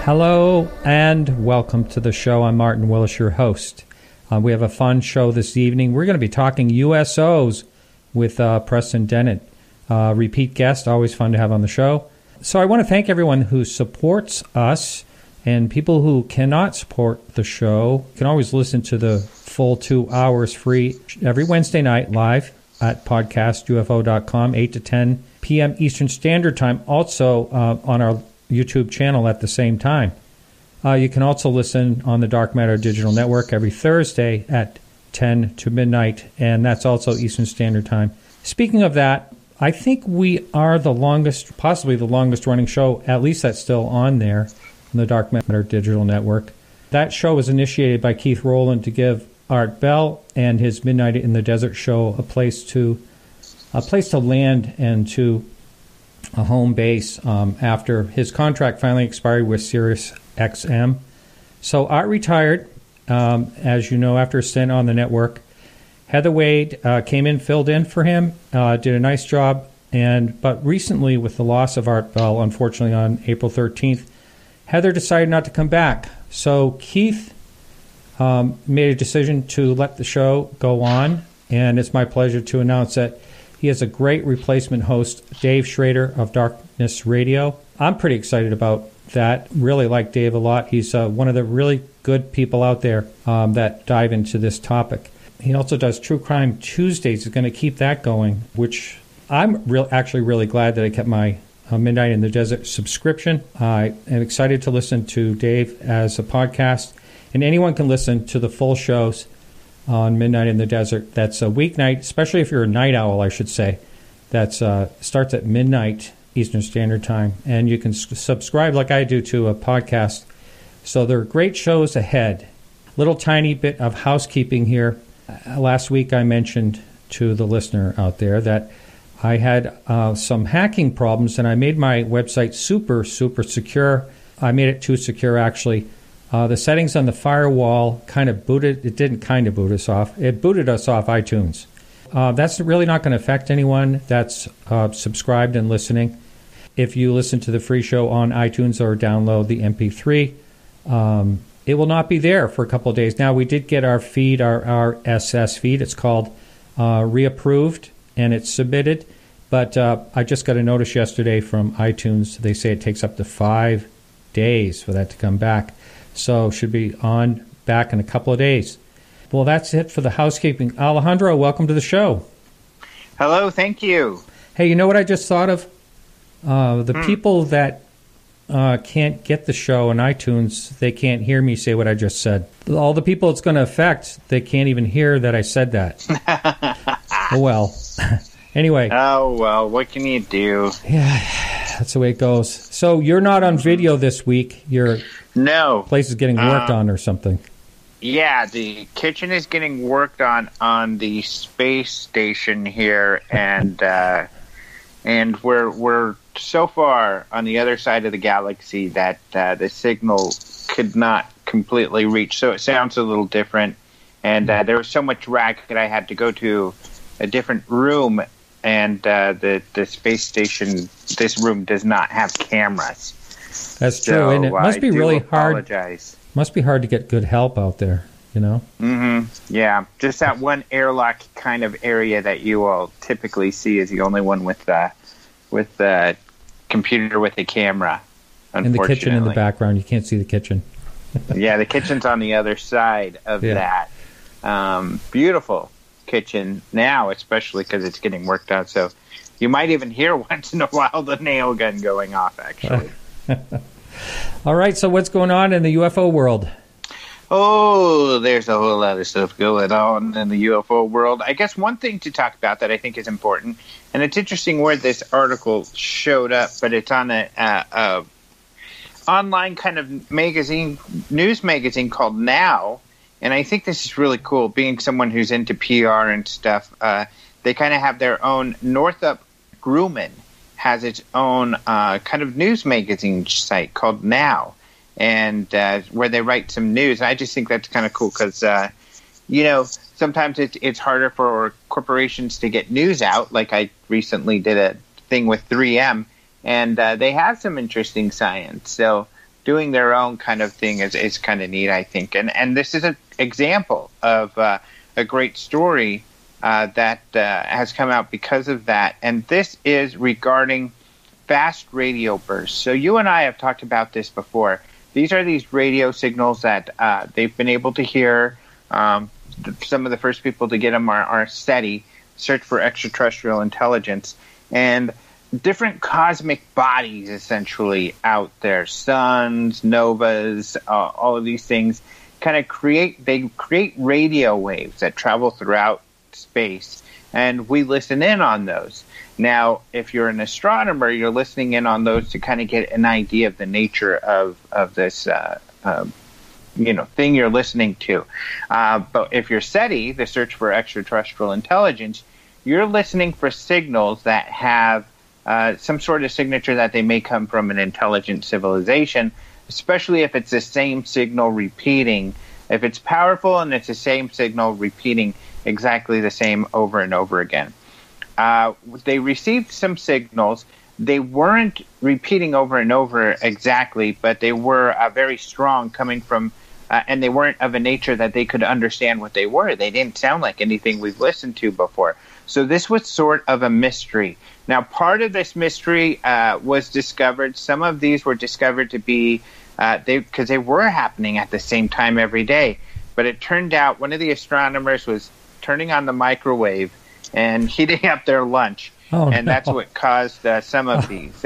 Hello and welcome to the show. I'm Martin Willis, your host. We have a fun show this evening. We're going to be talking USOs with Preston Dennett, repeat guest, always fun to have on the show. So I want to thank everyone who supports us, and people who cannot support the show can always listen to the full 2 hours free every Wednesday night live at podcastufo.com, 8 to 10 p.m. Eastern Standard Time, also on our YouTube channel at the same time. You can also listen on the Dark Matter Digital Network every Thursday at 10 to midnight, and that's also Eastern Standard Time. Speaking of that, I think we are the longest, possibly the longest running show, at least that's still on there, on the Dark Matter Digital Network. That show was initiated by Keith Rowland to give Art Bell and his Midnight in the Desert show a place to land and to a home base after his contract finally expired with Sirius XM. So Art retired, as you know, after a stint on the network. Heather Wade came in, filled in for him, did a nice job. But recently, with the loss of Art Bell, unfortunately on April 13th, Heather decided not to come back. So Keith made a decision to let the show go on, and it's my pleasure to announce that he has a great replacement host, Dave Schrader of Darkness Radio. I'm pretty excited about that. Really like Dave a lot. He's one of the really good people out there that dive into this topic. He also does True Crime Tuesdays. He's going to keep that going, which I'm actually really glad that I kept my Midnight in the Desert subscription. I am excited to listen to Dave as a podcast, and anyone can listen to the full shows on Midnight in the Desert. That's a weeknight, especially if you're a night owl, I should say. That starts at midnight Eastern Standard Time, and you can subscribe like I do to a podcast. So there are great shows ahead. Little tiny bit of housekeeping here. Last week I mentioned to the listener out there that I had some hacking problems, and I made my website super secure. I made it too secure, actually. The settings on the firewall didn't boot us off. It booted us off iTunes. That's really not going to affect anyone that's subscribed and listening. If you listen to the free show on iTunes or download the MP3, it will not be there for a couple of days. Now, we did get our feed, our SS feed. It's called reapproved, and it's submitted. But I just got a notice yesterday from iTunes. They say it takes up to 5 days for that to come back. So should be back in a couple of days. Well, that's it for the housekeeping. Alejandro, welcome to the show. Hello, thank you. Hey, you know what I just thought of? The people that can't get the show on iTunes, they can't hear me say what I just said. All the people it's going to affect, they can't even hear that I said that. Oh, well. Anyway. Oh, well, what can you do? Yeah, that's the way it goes. So you're not on video this week. No. Place is getting worked on or something. Yeah, the kitchen is getting worked on the space station here, and we're so far on the other side of the galaxy that the signal could not completely reach. So it sounds a little different, and there was so much racket I had to go to a different room, and the space station, this room does not have cameras. That's true, and it must be really hard. Must be hard to get good help out there, you know? Mm-hmm. Yeah, just that one airlock kind of area that you will typically see is the only one with the computer with the camera. And the kitchen in the background, you can't see the kitchen. Yeah, the kitchen's on the other side of that. Beautiful kitchen now, especially because it's getting worked out. So you might even hear once in a while the nail gun going off, actually. All right, so what's going on in the UFO world? Oh, there's a whole lot of stuff going on in the UFO world. I guess one thing to talk about that I think is important, and it's interesting where this article showed up, but it's on a online kind of news magazine called Now, and I think this is really cool. Being someone who's into PR and stuff, they kind of have their own. Northrop Grumman has its own kind of news magazine site called Now, and where they write some news. And I just think that's kind of cool because, sometimes it's harder for corporations to get news out. Like I recently did a thing with 3M, and they have some interesting science. So doing their own kind of thing is kind of neat, I think. And this is an example of a great story that has come out because of that. And this is regarding fast radio bursts. So you and I have talked about this before. These are these radio signals that they've been able to hear. Some of the first people to get them are SETI, Search for Extraterrestrial Intelligence, and different cosmic bodies essentially out there, suns, novas, all of these things kind of create radio waves that travel throughout space, and we listen in on those. Now, if you're an astronomer, you're listening in on those to kind of get an idea of the nature of this thing you're listening to. But if you're SETI, the Search for Extraterrestrial Intelligence, you're listening for signals that have some sort of signature that they may come from an intelligent civilization, especially if it's the same signal repeating. If it's powerful and it's the same signal repeating exactly the same over and over again. They received some signals. They weren't repeating over and over exactly, but they were very strong coming from, and they weren't of a nature that they could understand what they were. They didn't sound like anything we've listened to before. So this was sort of a mystery. Now, part of this mystery was discovered. Some of these were discovered to be, because they were happening at the same time every day. But it turned out one of the astronomers was turning on the microwave and heating up their lunch. That's what caused some of these.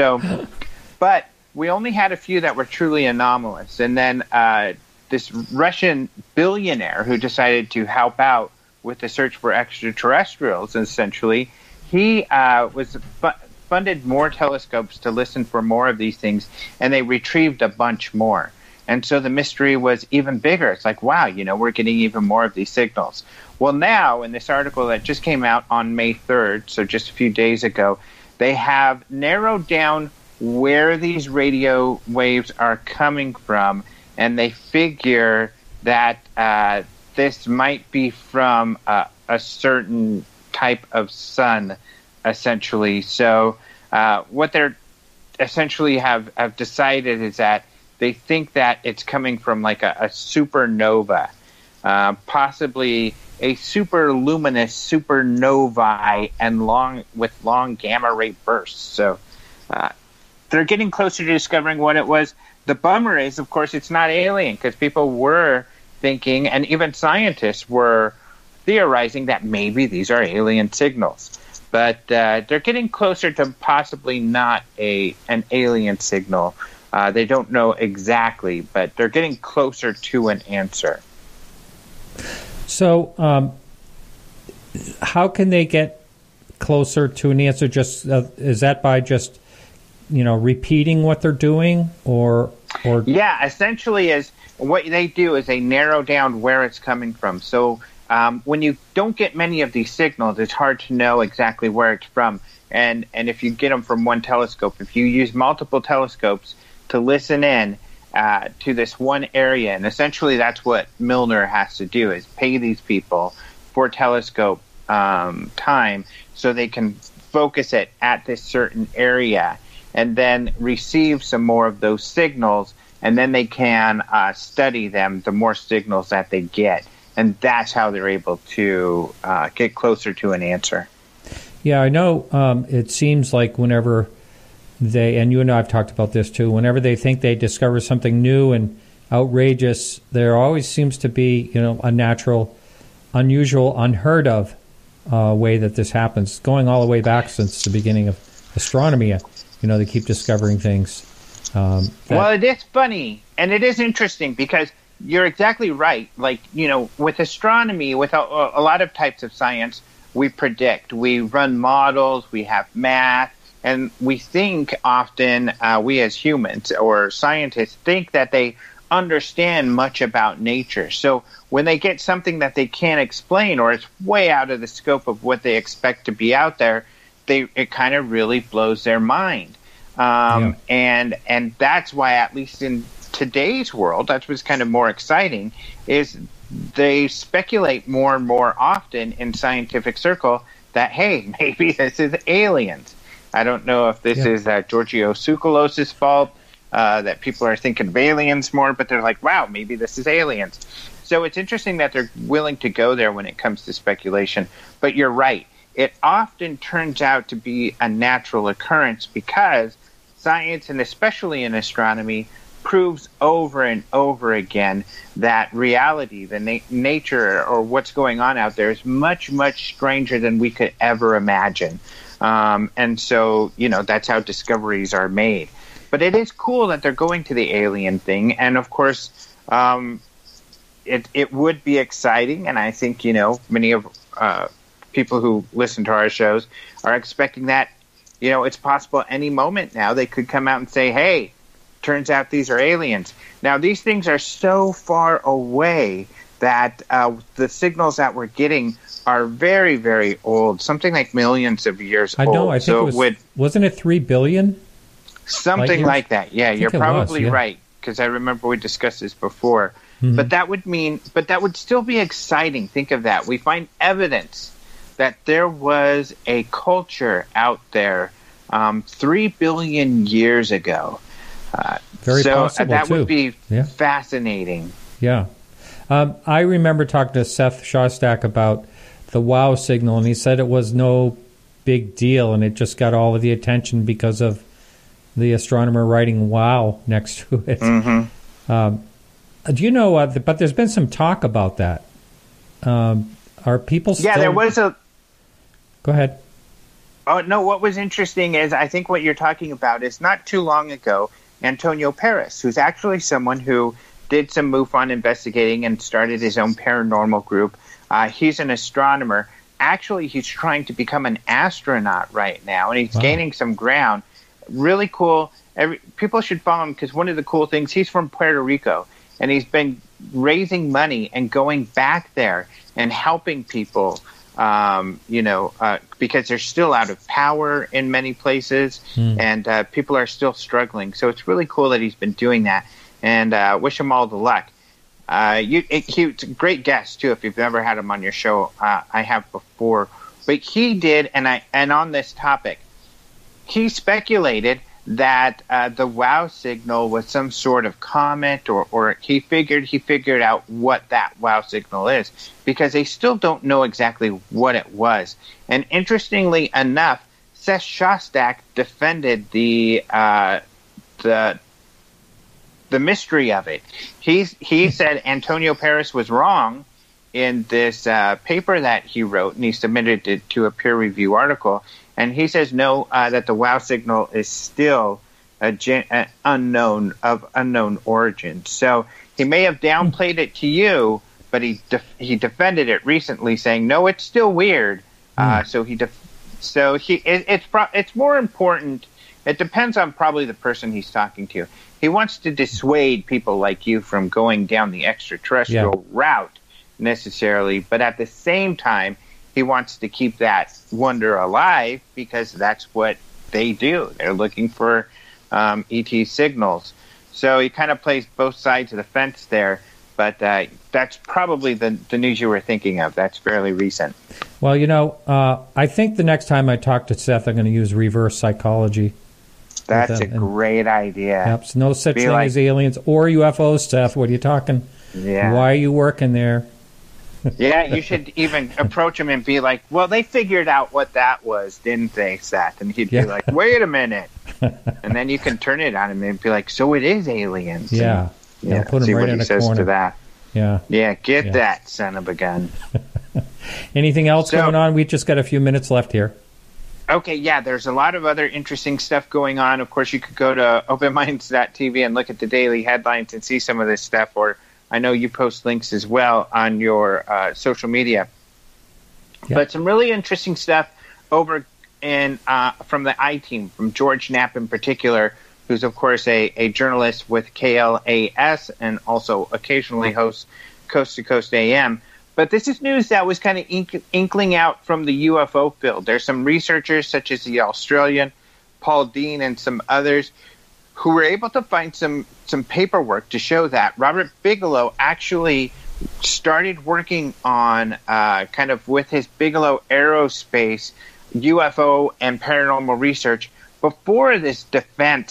But we only had a few that were truly anomalous. And then this Russian billionaire who decided to help out with the search for extraterrestrials, essentially, he funded more telescopes to listen for more of these things, and they retrieved a bunch more. And so the mystery was even bigger. It's like, wow, we're getting even more of these signals. Well, now, in this article that just came out on May 3rd, so just a few days ago, they have narrowed down where these radio waves are coming from, and they figure that this might be from a certain type of sun, essentially. So what they're essentially have decided is that they think that it's coming from like a supernova, possibly a super luminous supernovae and long gamma ray bursts. So they're getting closer to discovering what it was. The bummer is, of course, it's not alien, because people were thinking, and even scientists were theorizing, that maybe these are alien signals. But they're getting closer to possibly not an alien signal. They don't know exactly, but they're getting closer to an answer. So how can they get closer to an answer? Just is that by just repeating what they're doing, or yeah, essentially is what they do is they narrow down where it's coming from. So when you don't get many of these signals, it's hard to know exactly where it's from. And if you get them from one telescope, if you use multiple telescopes to listen in to this one area, and essentially that's what Milner has to do, is pay these people for telescope time so they can focus it at this certain area and then receive some more of those signals, and then they can study them, the more signals that they get. And that's how they're able to get closer to an answer. Yeah, I know it seems like whenever they, and you and I have talked about this too, whenever they think they discover something new and outrageous, there always seems to be, a natural, unusual, unheard of way that this happens, going all the way back since the beginning of astronomy. They keep discovering things. Well, it is funny, and it is interesting, because you're exactly right. Like, with astronomy, with a lot of types of science, we predict. We run models, we have math, and we think often, we as humans or scientists think that they understand much about nature. So when they get something that they can't explain, or it's way out of the scope of what they expect to be out there, it kind of really blows their mind. And that's why, at least in today's world, that's what's kind of more exciting, is they speculate more and more often in scientific circle that, hey, maybe this is aliens. I don't know if this is Giorgio Tsoukalos' fault, that people are thinking of aliens more, but they're like, wow, maybe this is aliens. So it's interesting that they're willing to go there when it comes to speculation. But you're right. It often turns out to be a natural occurrence because science, and especially in astronomy, proves over and over again that reality, the nature or what's going on out there is much, much stranger than we could ever imagine. And so, that's how discoveries are made. But it is cool that they're going to the alien thing. And, of course, it would be exciting. And I think, many of people who listen to our shows are expecting that, it's possible any moment now they could come out and say, hey, turns out these are aliens. Now, these things are so far away that the signals that we're getting are very, very old, something like millions of years old. I know. I think wasn't it 3 billion? Something like that. Yeah, you're probably right, because I remember we discussed this before. Mm-hmm. But that would still be exciting. Think of that. We find evidence that there was a culture out there 3 billion years ago. Very possible, that too. Would be fascinating. Yeah. I remember talking to Seth Shostak about the WOW signal, and he said it was no big deal, and it just got all of the attention because of the astronomer writing WOW next to it. Mm-hmm. Do you know, but there's been some talk about that. Are people still... Yeah, there was a... Go ahead. Oh, no, what was interesting is I think what you're talking about is not too long ago, Antonio Paris, who's actually someone who did some MUFON investigating and started his own paranormal group. He's an astronomer. Actually, he's trying to become an astronaut right now, and he's gaining some ground. Really cool. People should follow him because one of the cool things, he's from Puerto Rico, and he's been raising money and going back there and helping people, because they're still out of power in many places, and people are still struggling. So it's really cool that he's been doing that, and wish him all the luck. He's a great guest, too, if you've never had him on your show. I have before. But he did, and on this topic, he speculated that the WOW signal was some sort of comet, or he figured out what that WOW signal is, because they still don't know exactly what it was. And interestingly enough, Seth Shostak defended the mystery of it. He said Antonio Paris was wrong in this paper that he wrote, and he submitted it to a peer review article. And he says no, that the WOW signal is still an unknown origin. So he may have downplayed it to you, but he defended it recently, saying no, it's still weird. It's more important. It depends on probably the person he's talking to. He wants to dissuade people like you from going down the extraterrestrial route necessarily, but at the same time, he wants to keep that wonder alive because that's what they do. They're looking for ET signals. So he kind of plays both sides of the fence there, but that's probably the news you were thinking of. That's fairly recent. Well, I think the next time I talk to Seth, I'm going to use reverse psychology. That's a great idea. Yep, so no such thing as aliens or UFOs, Seth. What are you talking? Yeah. Why are you working there? Yeah, you should even approach him and be like, well, they figured out what that was, didn't they, Seth? And he'd be like, wait a minute. And then you can turn it on him and be like, so it is aliens. Yeah. And, put him see right what in he a says corner. to that. Yeah. Yeah, get that, son of a gun. Anything else going on? We just got a few minutes left here. Okay, yeah, there's a lot of other interesting stuff going on. Of course, you could go to openminds.tv and look at the daily headlines and see some of this stuff, or I know you post links as well on your social media. Yep. But some really interesting stuff over in from the I-Team, from George Knapp in particular, who's, of course, a journalist with KLAS and also occasionally hosts Coast to Coast AM. But this is news that was kind of inkling out from the UFO field. There's some researchers, such as the Australian Paul Dean and some others, who were able to find some paperwork to show that Robert Bigelow actually started working on kind of with his Bigelow Aerospace UFO and paranormal research before this defense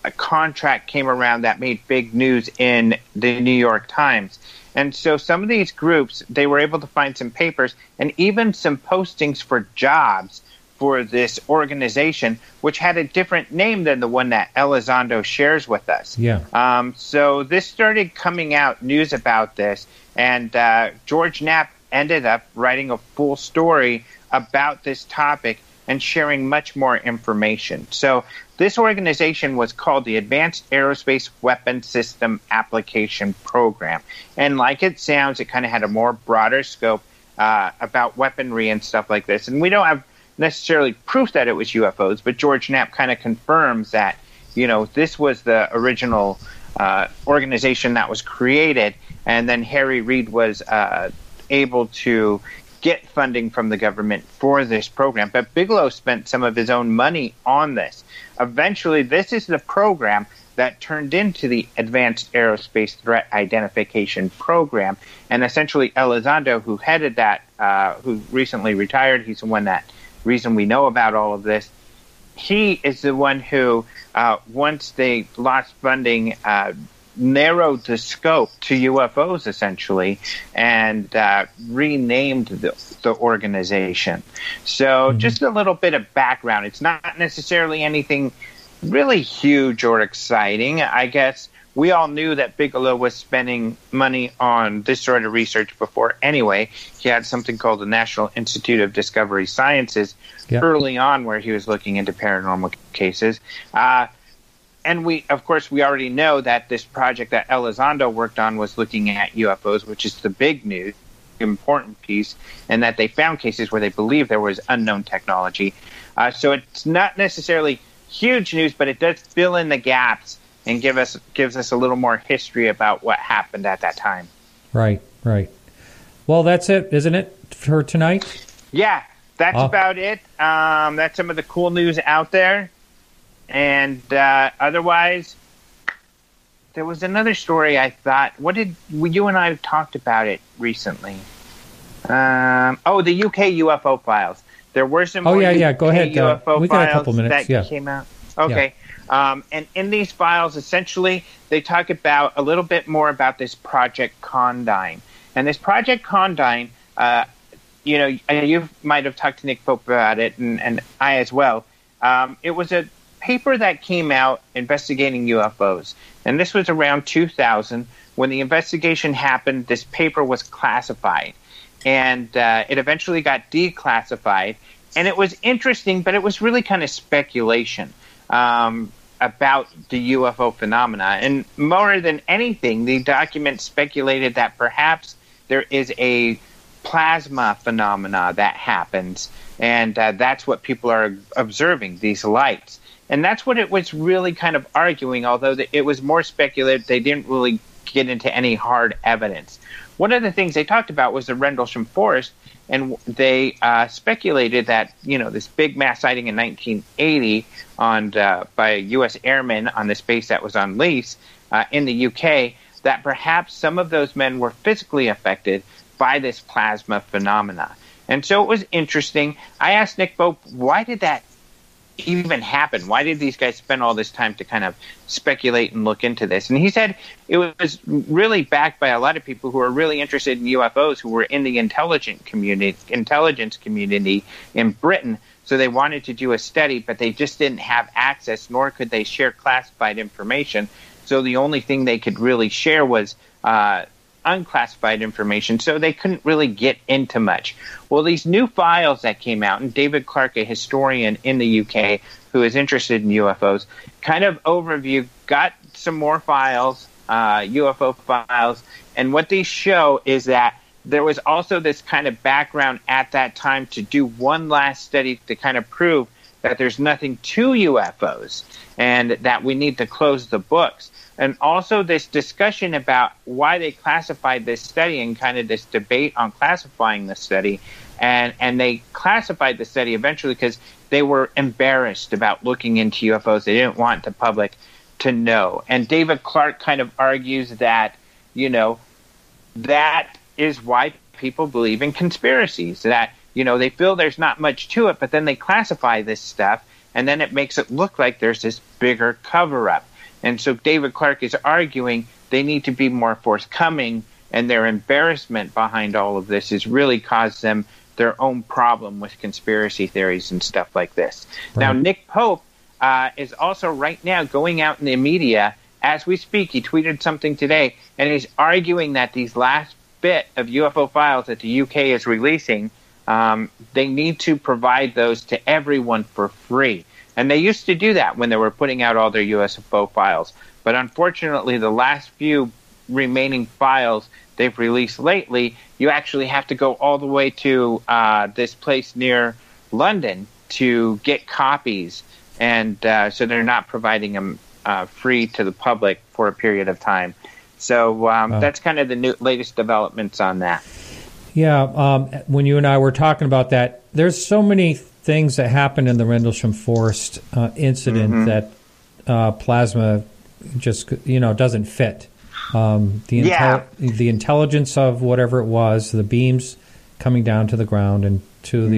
a contract came around that made big news in the New York Times. And so some of these groups, they were able to find some papers and even some postings for jobs for this organization, which had a different name than the one that Elizondo shares with us. Yeah. So this started coming out, news about this, and George Knapp ended up writing a full story about this topic and sharing much more information. So this organization was called the Advanced Aerospace Weapons System Application Program. And like it sounds, it kind of had a more broader scope about weaponry and stuff like this. And we don't have necessarily proof that it was UFOs, but George Knapp kind of confirms that, this was the original organization that was created, and then Harry Reid was able to get funding from the government for this program. But Bigelow spent some of his own money on this. Eventually, this is the program that turned into the Advanced Aerospace Threat Identification Program. And essentially, Elizondo, who headed that, who recently retired, he's the one that reason we know about all of this. He is the one who, once they lost funding, narrowed the scope to UFOs, essentially, and renamed the organization. So just a little bit of background. It's not necessarily anything really huge or exciting. I guess we all knew that Bigelow was spending money on this sort of research before anyway. He had something called the National Institute of Discovery Sciences early on where he was looking into paranormal cases. And we already know that this project that Elizondo worked on was looking at UFOs, which is the big news, important piece, and that they found cases where they believe there was unknown technology. So it's not necessarily huge news, but it does fill in the gaps and gives us a little more history about what happened at that time. Right. Well, that's it, isn't it, for tonight? Yeah, that's about it. That's some of the cool news out there. And otherwise, there was another story I thought. You and I talked about it recently. The UK UFO files. There were some more UK Go ahead. UFO we got a couple minutes. that came out. Okay. Yeah. And in these files, essentially, they talk about a little bit more about this Project Condign. And this Project Condign, you might have talked to Nick Pope about it, and I as well. It was a paper that came out investigating UFOs. And this was around 2000. When the investigation happened, this paper was classified. And it eventually got declassified. And it was interesting, but it was really kind of speculation about the UFO phenomena. And more than anything, the document speculated that perhaps there is a plasma phenomena that happens. And that's what people are observing, these lights. And that's what it was really kind of arguing, although it was more speculative. They didn't really get into any hard evidence. One of the ththings they talked about was the Rendlesham Forest, and they speculated that, this big mass sighting in 1980 by U.S. airmen on this base that was on lease in the UK, that perhaps some of those men were physically affected by this plasma phenomena. And so it was interesting. I asked Nick Pope, why did that even happen? Why did these guys spend all this time to kind of speculate and look into this? And he said it was really backed by a lot of people who are really interested in UFOs, who were in the intelligence community in Britain. So they wanted to do a study, but they just didn't have access, nor could they share classified information. So the only thing they could really share was unclassified information, so they couldn't really get into much. Well, these new files that came out, and David Clark, a historian in the UK who is interested in UFOs, kind of overview, got some more files, UFO files, and what these show is that there was also this kind of background at that time to do one last study to kind of prove that there's nothing to UFOs and that we need to close the books. And also this discussion about why they classified this study and kind of this debate on classifying the study. And they classified the study eventually because they were embarrassed about looking into UFOs. They didn't want the public to know. And David Clark kind of argues that, that is why people believe in conspiracies, that, they feel there's not much to it, but then they classify this stuff, and then it makes it look like there's this bigger cover-up. And so David Clark is arguing they need to be more forthcoming, and their embarrassment behind all of this has really caused them their own problem with conspiracy theories and stuff like this. Right. Now, Nick Pope is also right now going out in the media as we speak. He tweeted something today, and he's arguing that these last bit of UFO files that the UK is releasing, they need to provide those to everyone for free. And they used to do that when they were putting out all their UFO files. But unfortunately, the last few remaining files they've released lately, you actually have to go all the way to this place near London to get copies. And so they're not providing them free to the public for a period of time. So that's kind of the latest developments on that. Yeah, when you and I were talking about that, there's so many things that happened in the Rendlesham Forest incident that plasma just doesn't fit. The intelligence of whatever it was, the beams coming down to the ground and to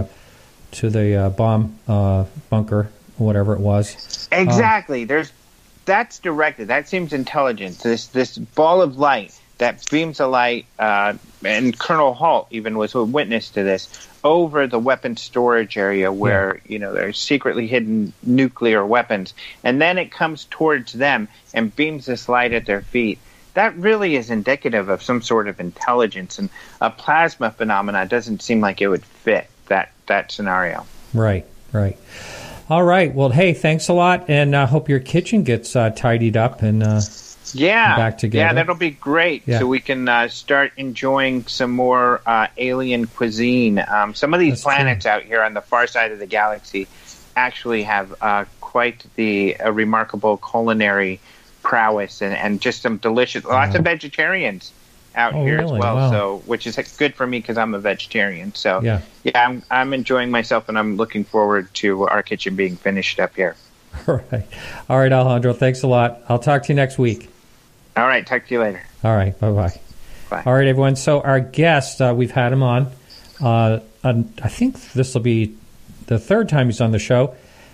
the bomb bunker, whatever it was. Exactly. That's directed. That seems intelligent. This ball of light that beams a light, and Colonel Halt even was a witness to this, over the weapons storage area where there's secretly hidden nuclear weapons, and then it comes towards them and beams this light at their feet. That really is indicative of some sort of intelligence, and a plasma phenomena doesn't seem like it would fit that scenario. Right. All right. Well, hey, thanks a lot, and I hope your kitchen gets tidied up and back together. Yeah, that'll be great. Yeah. So we can start enjoying some more alien cuisine. Some of these planets out here on the far side of the galaxy actually have quite the remarkable culinary prowess and just some delicious. Lots of vegetarians out here as well. Wow. So, which is good for me because I'm a vegetarian. So, yeah, I'm enjoying myself, and I'm looking forward to our kitchen being finished up here. All right, Alejandro. Thanks a lot. I'll talk to you next week. All right, talk to you later. All right, bye-bye. Bye. All right, everyone. So our guest, we've had him on. I think this will be the third time he's on the show.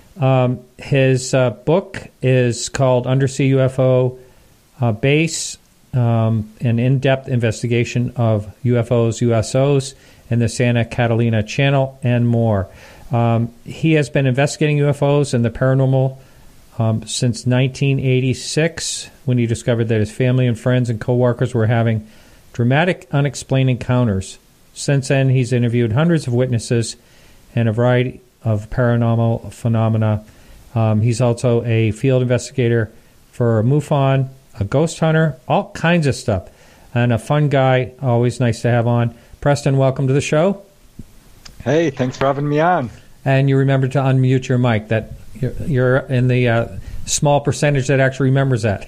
His book is called Undersea UFO Base, an in-depth investigation of UFOs, USOs, and the Santa Catalina Channel, and more. He has been investigating UFOs and the paranormal since 1986, when he discovered that his family and friends and coworkers were having dramatic, unexplained encounters. Since then, he's interviewed hundreds of witnesses and a variety of paranormal phenomena. He's also a field investigator for MUFON, a ghost hunter, all kinds of stuff, and a fun guy, always nice to have on. Preston, welcome to the show. Hey, thanks for having me on. And you remember to unmute your mic. That you're in the small percentage that actually remembers that.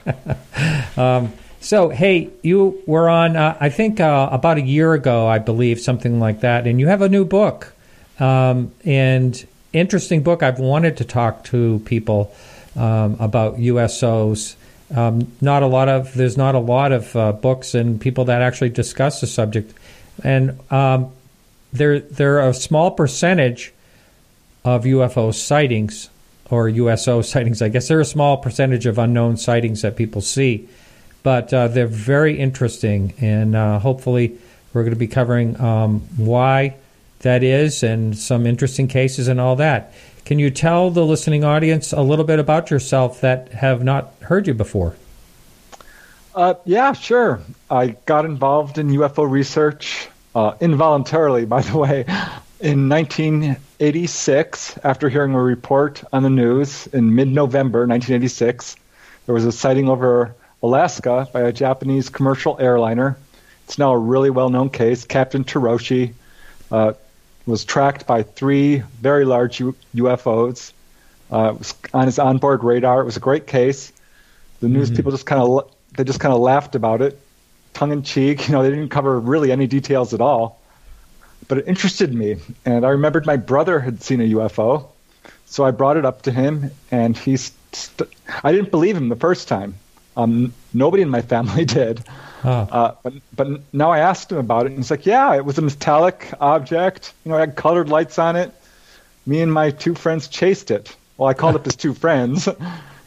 So, hey, you were on, I think, about a year ago, I believe, something like that, and you have a new book. And interesting book. I've wanted to talk to people about USOs. There's not a lot of books and people that actually discuss the subject, and they're a small percentage of UFO sightings, or USO sightings. I guess they're a small percentage of unknown sightings that people see, but they're very interesting, and hopefully we're going to be covering why that is, and some interesting cases and all that. Can you tell the listening audience a little bit about yourself that have not heard you before? Yeah, sure. I got involved in UFO research involuntarily, by the way, in 1986, after hearing a report on the news in mid-November 1986. There was a sighting over Alaska by a Japanese commercial airliner. It's now a really well-known case. Captain Toroshi was tracked by 3 very large UFOs. It was on his onboard radar. It was a great case. The news people just kind of laughed about it, tongue in cheek. They didn't cover really any details at all. But it interested me, and I remembered my brother had seen a UFO, so I brought it up to him, and I didn't believe him the first time. Nobody in my family did. But now I asked him about it, and he's like, yeah, it was a metallic object. It had colored lights on it. Me and my 2 friends chased it. Well, I called up his 2 friends,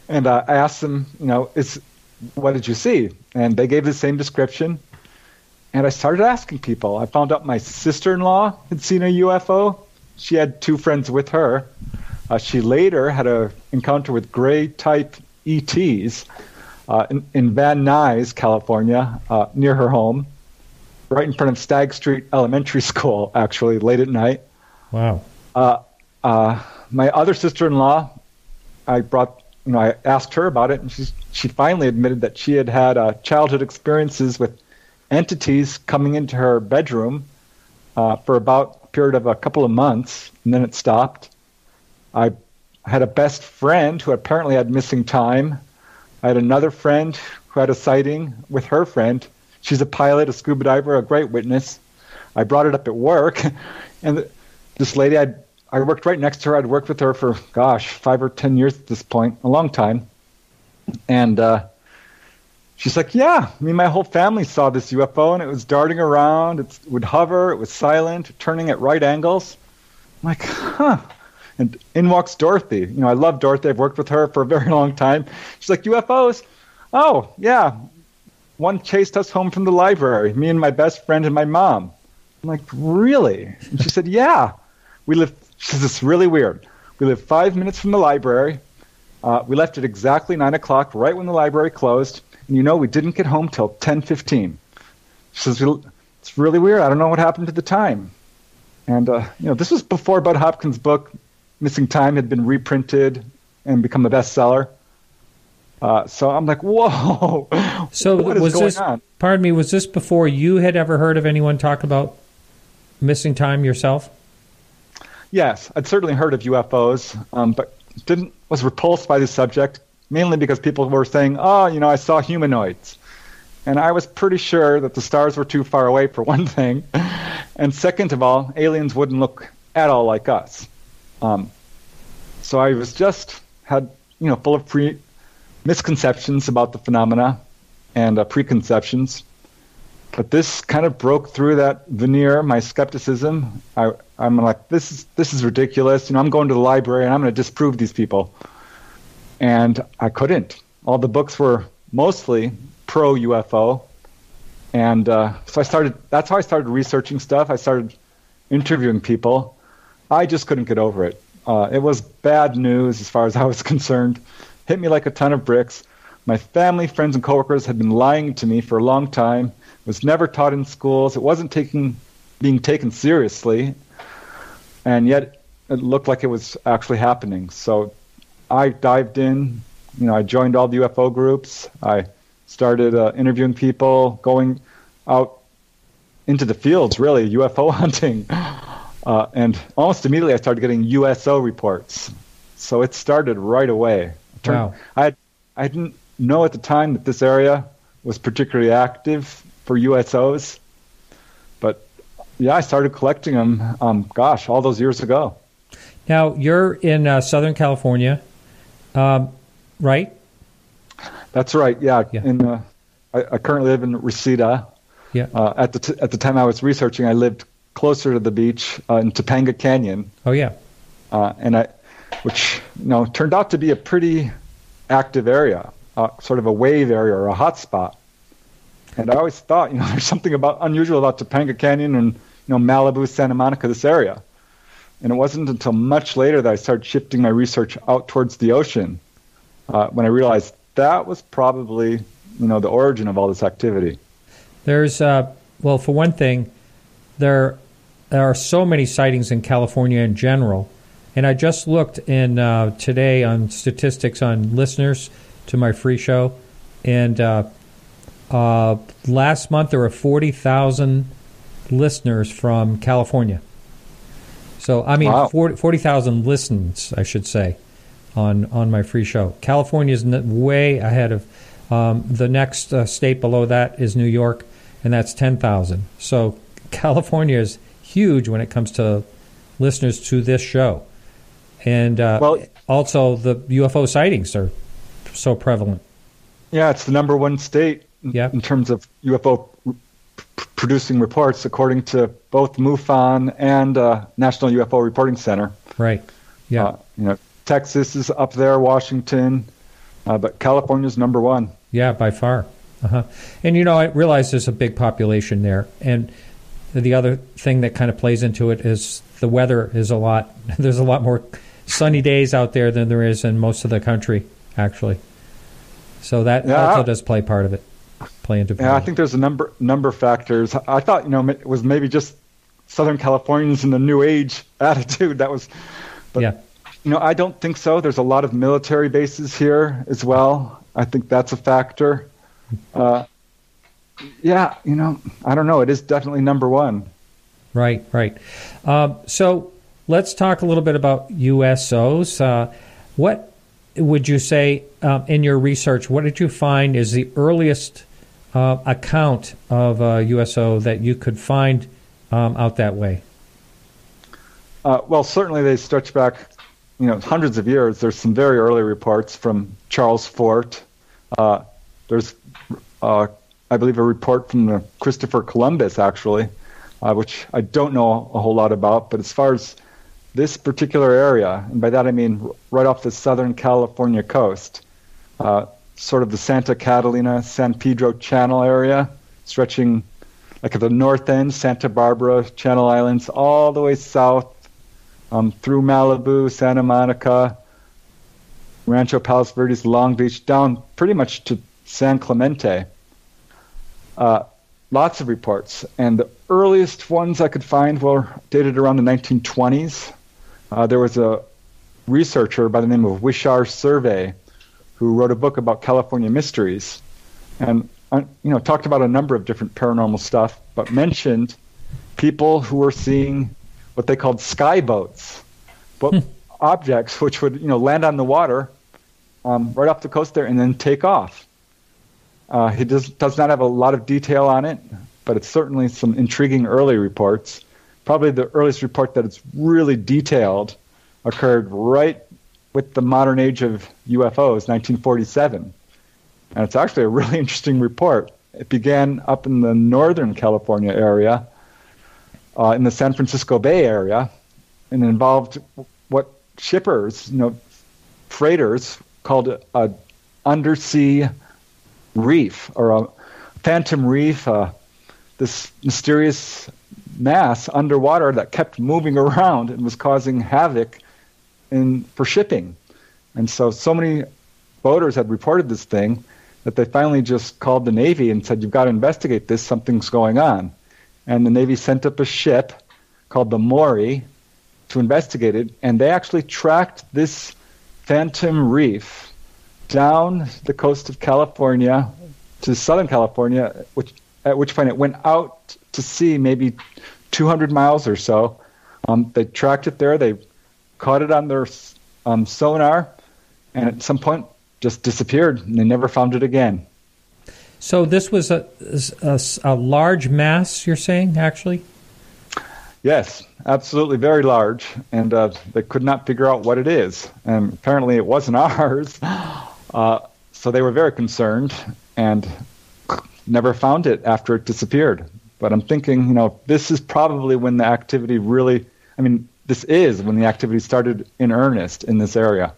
And I asked them, what did you see? And they gave the same description. And I started asking people. I found out my sister-in-law had seen a UFO. She had 2 friends with her. She later had an encounter with gray-type ETs in Van Nuys, California, near her home, right in front of Stagg Street Elementary School, actually, late at night. Wow. My other sister-in-law, I asked her about it, and she finally admitted that she had childhood experiences with entities coming into her bedroom for about a period of a couple of months, and then it stopped. I had a best friend who apparently had missing time. I had another friend who had a sighting with her friend. She's a pilot, a scuba diver, a great witness. I brought it up at work, and this lady, I worked right next to her. I'd worked with her for, 5 or 10 years at this point, a long time. And she's like, yeah, my whole family saw this UFO, and it was darting around. It would hover. It was silent, turning at right angles. I'm like, huh. And in walks Dorothy. I love Dorothy. I've worked with her for a very long time. She's like, UFOs? Oh, yeah. One chased us home from the library, me and my best friend and my mom. I'm like, really? And she said, yeah. She says, it's really weird. We live 5 minutes from the library. We left at exactly 9 o'clock, right when the library closed. And we didn't get home till 10:15. She says, it's really weird. I don't know what happened at the time. And, this was before Bud Hopkins' book, Missing Time, had been reprinted and become a bestseller. So I'm like, whoa. So what is going on? Pardon me, was this before you had ever heard of anyone talk about missing time yourself? Yes, I'd certainly heard of UFOs, but was repulsed by the subject, mainly because people were saying, I saw humanoids. And I was pretty sure that the stars were too far away, for one thing. And second of all, aliens wouldn't look at all like us. So I was full of misconceptions about the phenomena and preconceptions. But this kind of broke through that veneer, my skepticism. I'm like, this is ridiculous. I'm going to the library and I'm going to disprove these people. And I couldn't. All the books were mostly pro-UFO. And so that's how I started researching stuff. I started interviewing people. I just couldn't get over it. It was bad news as far as I was concerned. Hit me like a ton of bricks. My family, friends, and coworkers had been lying to me for a long time. It was never taught in schools. It wasn't being taken seriously. And yet it looked like it was actually happening. So I dived in. I joined all the UFO groups. I started interviewing people, going out into the fields, really, UFO hunting. And almost immediately I started getting USO reports. So it started right away. Wow. I didn't know at the time that this area was particularly active for USOs. But, yeah, I started collecting them, all those years ago. Now, you're in Southern California, right? That's right, yeah. I currently live in Reseda. Yeah. At the time I was researching, I lived closer to the beach in Topanga Canyon. Oh, yeah. Which turned out to be a pretty active area, sort of a wave area or a hot spot. And I always thought, there's something unusual about Topanga Canyon and Malibu, Santa Monica, this area. And it wasn't until much later that I started shifting my research out towards the ocean when I realized that was probably the origin of all this activity. There's for one thing, there are so many sightings in California in general. And I just looked in today on statistics on listeners to my free show. And last month there were 40,000 listeners from California. So, wow. 40,000 listens, I should say, on my free show. California is way ahead of the next state below that is New York, and that's 10,000. So California is huge when it comes to listeners to this show. And also the UFO sightings are so prevalent. Yeah, it's the number one state in terms of UFO producing reports, according to both MUFON and National UFO Reporting Center. Right. Yeah. Texas is up there, Washington, But California's number one. Yeah, by far. And, I realize there's a big population there. And the other thing that kind of plays into it is the weather is there's a lot more sunny days out there than there is in most of the country, actually. So that also does play into it. Yeah, I think there's a number of factors. I thought, it was maybe just Southern Californians in the New Age attitude. I don't think so. There's a lot of military bases here as well. I think that's a factor. I don't know. It is definitely number one. Right. So let's talk a little bit about USOs. What would you say in your research, what did you find is the earliest account of a USO that you could find out that way? Well, certainly they stretch back, hundreds of years. There's some very early reports from Charles Fort. There's, I believe, a report from Christopher Columbus, actually, which I don't know a whole lot about. But as far as this particular area, and by that I mean right off the Southern California coast, sort of the Santa Catalina, San Pedro Channel area, stretching like at the north end, Santa Barbara, Channel Islands, all the way south through Malibu, Santa Monica, Rancho Palos Verdes, Long Beach, down pretty much to San Clemente. Lots of reports. And the earliest ones I could find were dated around the 1920s. There was a researcher by the name of Wishar Survey who wrote a book about California mysteries and talked about a number of different paranormal stuff, but mentioned people who were seeing what they called sky boats, objects which would land on the water right off the coast there and then take off. He does not have a lot of detail on it, but it's certainly some intriguing early reports. Probably the earliest report that it's really detailed occurred right with the modern age of UFOs, 1947. And it's actually a really interesting report. It began up in the Northern California area, in the San Francisco Bay area, and involved what shippers, freighters, called a undersea reef or a phantom reef, this mysterious mass underwater that kept moving around and was causing havoc for shipping. And so many boaters had reported this thing that they finally just called the Navy and said, "You've got to investigate this, something's going on." And the Navy sent up a ship called the Maury to investigate it, and they actually tracked this phantom reef down the coast of California to Southern California, at which point it went out to sea maybe 200 miles or so. They tracked it there. They caught it on their sonar, and at some point just disappeared, and they never found it again. So this was a large mass, you're saying, actually? Yes, absolutely very large, and they could not figure out what it is. And apparently it wasn't ours, so they were very concerned and never found it after it disappeared. But I'm thinking, this is probably when the activity this is when the activity started in earnest in this area.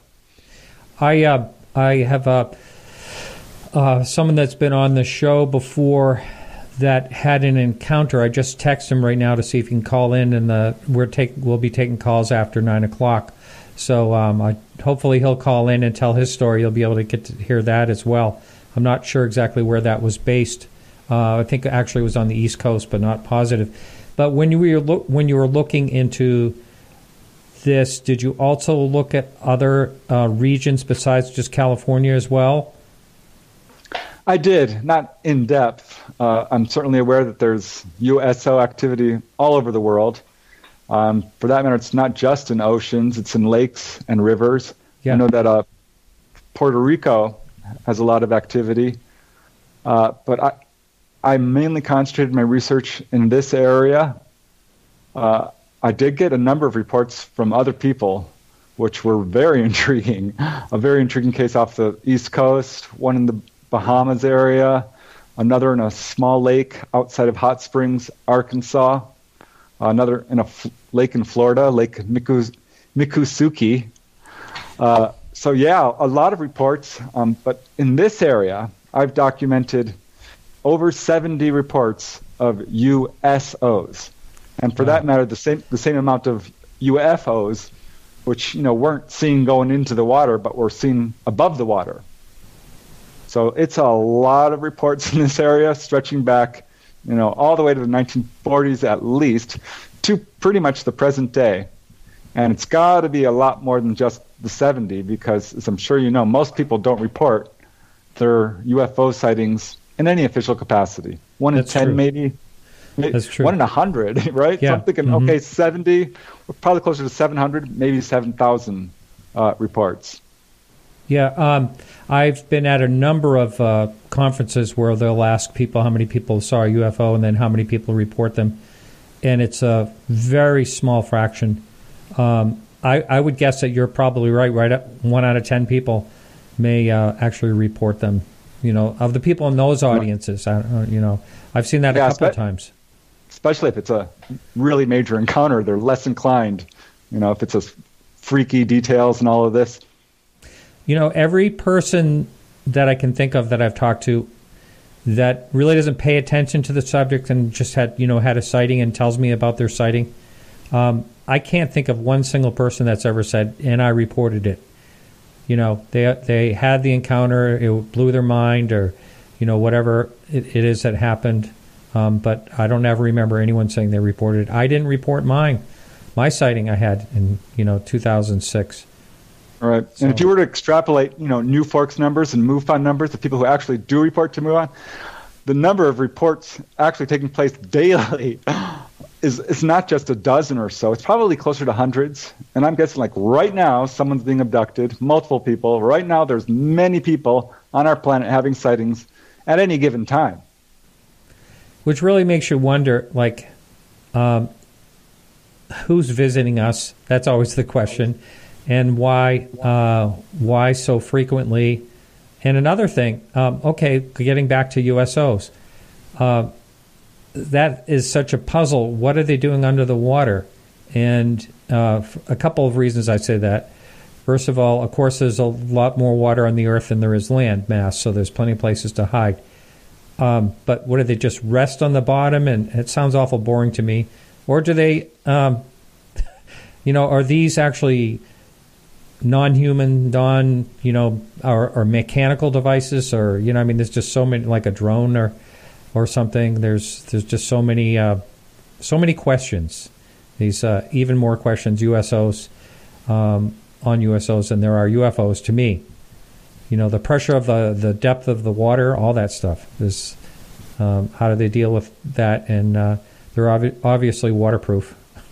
I have someone that's been on the show before that had an encounter. I just text him right now to see if he can call in, and we'll be taking calls after 9:00. So hopefully he'll call in and tell his story. You'll be able to get to hear that as well. I'm not sure exactly where that was based. I think actually it was on the East Coast, but not positive. But when you were looking into this, did you also look at other regions besides just California as well? I did, not in depth. I'm certainly aware that there's USO activity all over the world. For that matter, it's not just in oceans, it's in lakes and rivers. Yeah. I know that Puerto Rico has a lot of activity. But I mainly concentrated my research in this area. I did get a number of reports from other people, which were very intriguing. A very intriguing case off the East Coast, one in the Bahamas area, another in a small lake outside of Hot Springs, Arkansas, another in a lake in Florida, Lake Miccosukee. So yeah, a lot of reports, but in this area, I've documented over 70 reports of USOs, and for that matter, the same amount of UFOs, which weren't seen going into the water, but were seen above the water. So it's a lot of reports in this area, stretching back, all the way to the 1940s at least, to pretty much the present day. And it's got to be a lot more than just the 70, because, as I'm sure you know, most people don't report their UFO sightings in any official capacity. 1 in 10, true. maybe. That's true. 1 in 100, right? Yeah. So I'm thinking, okay, 70, we're probably closer to 700, maybe 7,000 reports. Yeah, I've been at a number of conferences where they'll ask people how many people saw a UFO and then how many people report them, and it's a very small fraction. I would guess that you're probably right. Right, 1 out of 10 people may actually report them. Of the people in those audiences, I've seen that a couple of times. Especially if it's a really major encounter, they're less inclined. If it's a freaky details and all of this. Every person that I can think of that I've talked to that really doesn't pay attention to the subject and just had a sighting and tells me about their sighting, I can't think of one single person that's ever said, and I reported it. They had the encounter, it blew their mind, or whatever it is that happened. But I don't ever remember anyone saying they reported it. I didn't report my sighting I had in 2006. All right. So, and if you were to extrapolate, New Forks numbers and MUFON numbers, the people who actually do report to MUFON, the number of reports actually taking place daily is not just a dozen or so. It's probably closer to hundreds. And I'm guessing, like right now, someone's being abducted, multiple people. Right now, there's many people on our planet having sightings at any given time. Which really makes you wonder, who's visiting us? That's always the question. And why so frequently? And another thing, getting back to USOs, that is such a puzzle. What are they doing under the water? And a couple of reasons I say that. First of all, of course, there's a lot more water on the Earth than there is land mass, so there's plenty of places to hide. But what do they just rest on the bottom? And it sounds awful boring to me. Or do they, are these actually non-human, or mechanical devices, or there's just so many, like a drone or something. There's just so many questions. These even more questions USOs on USOs than there are UFOs to me. The pressure of the depth of the water, all that stuff is. How do they deal with that? And they're obviously waterproof.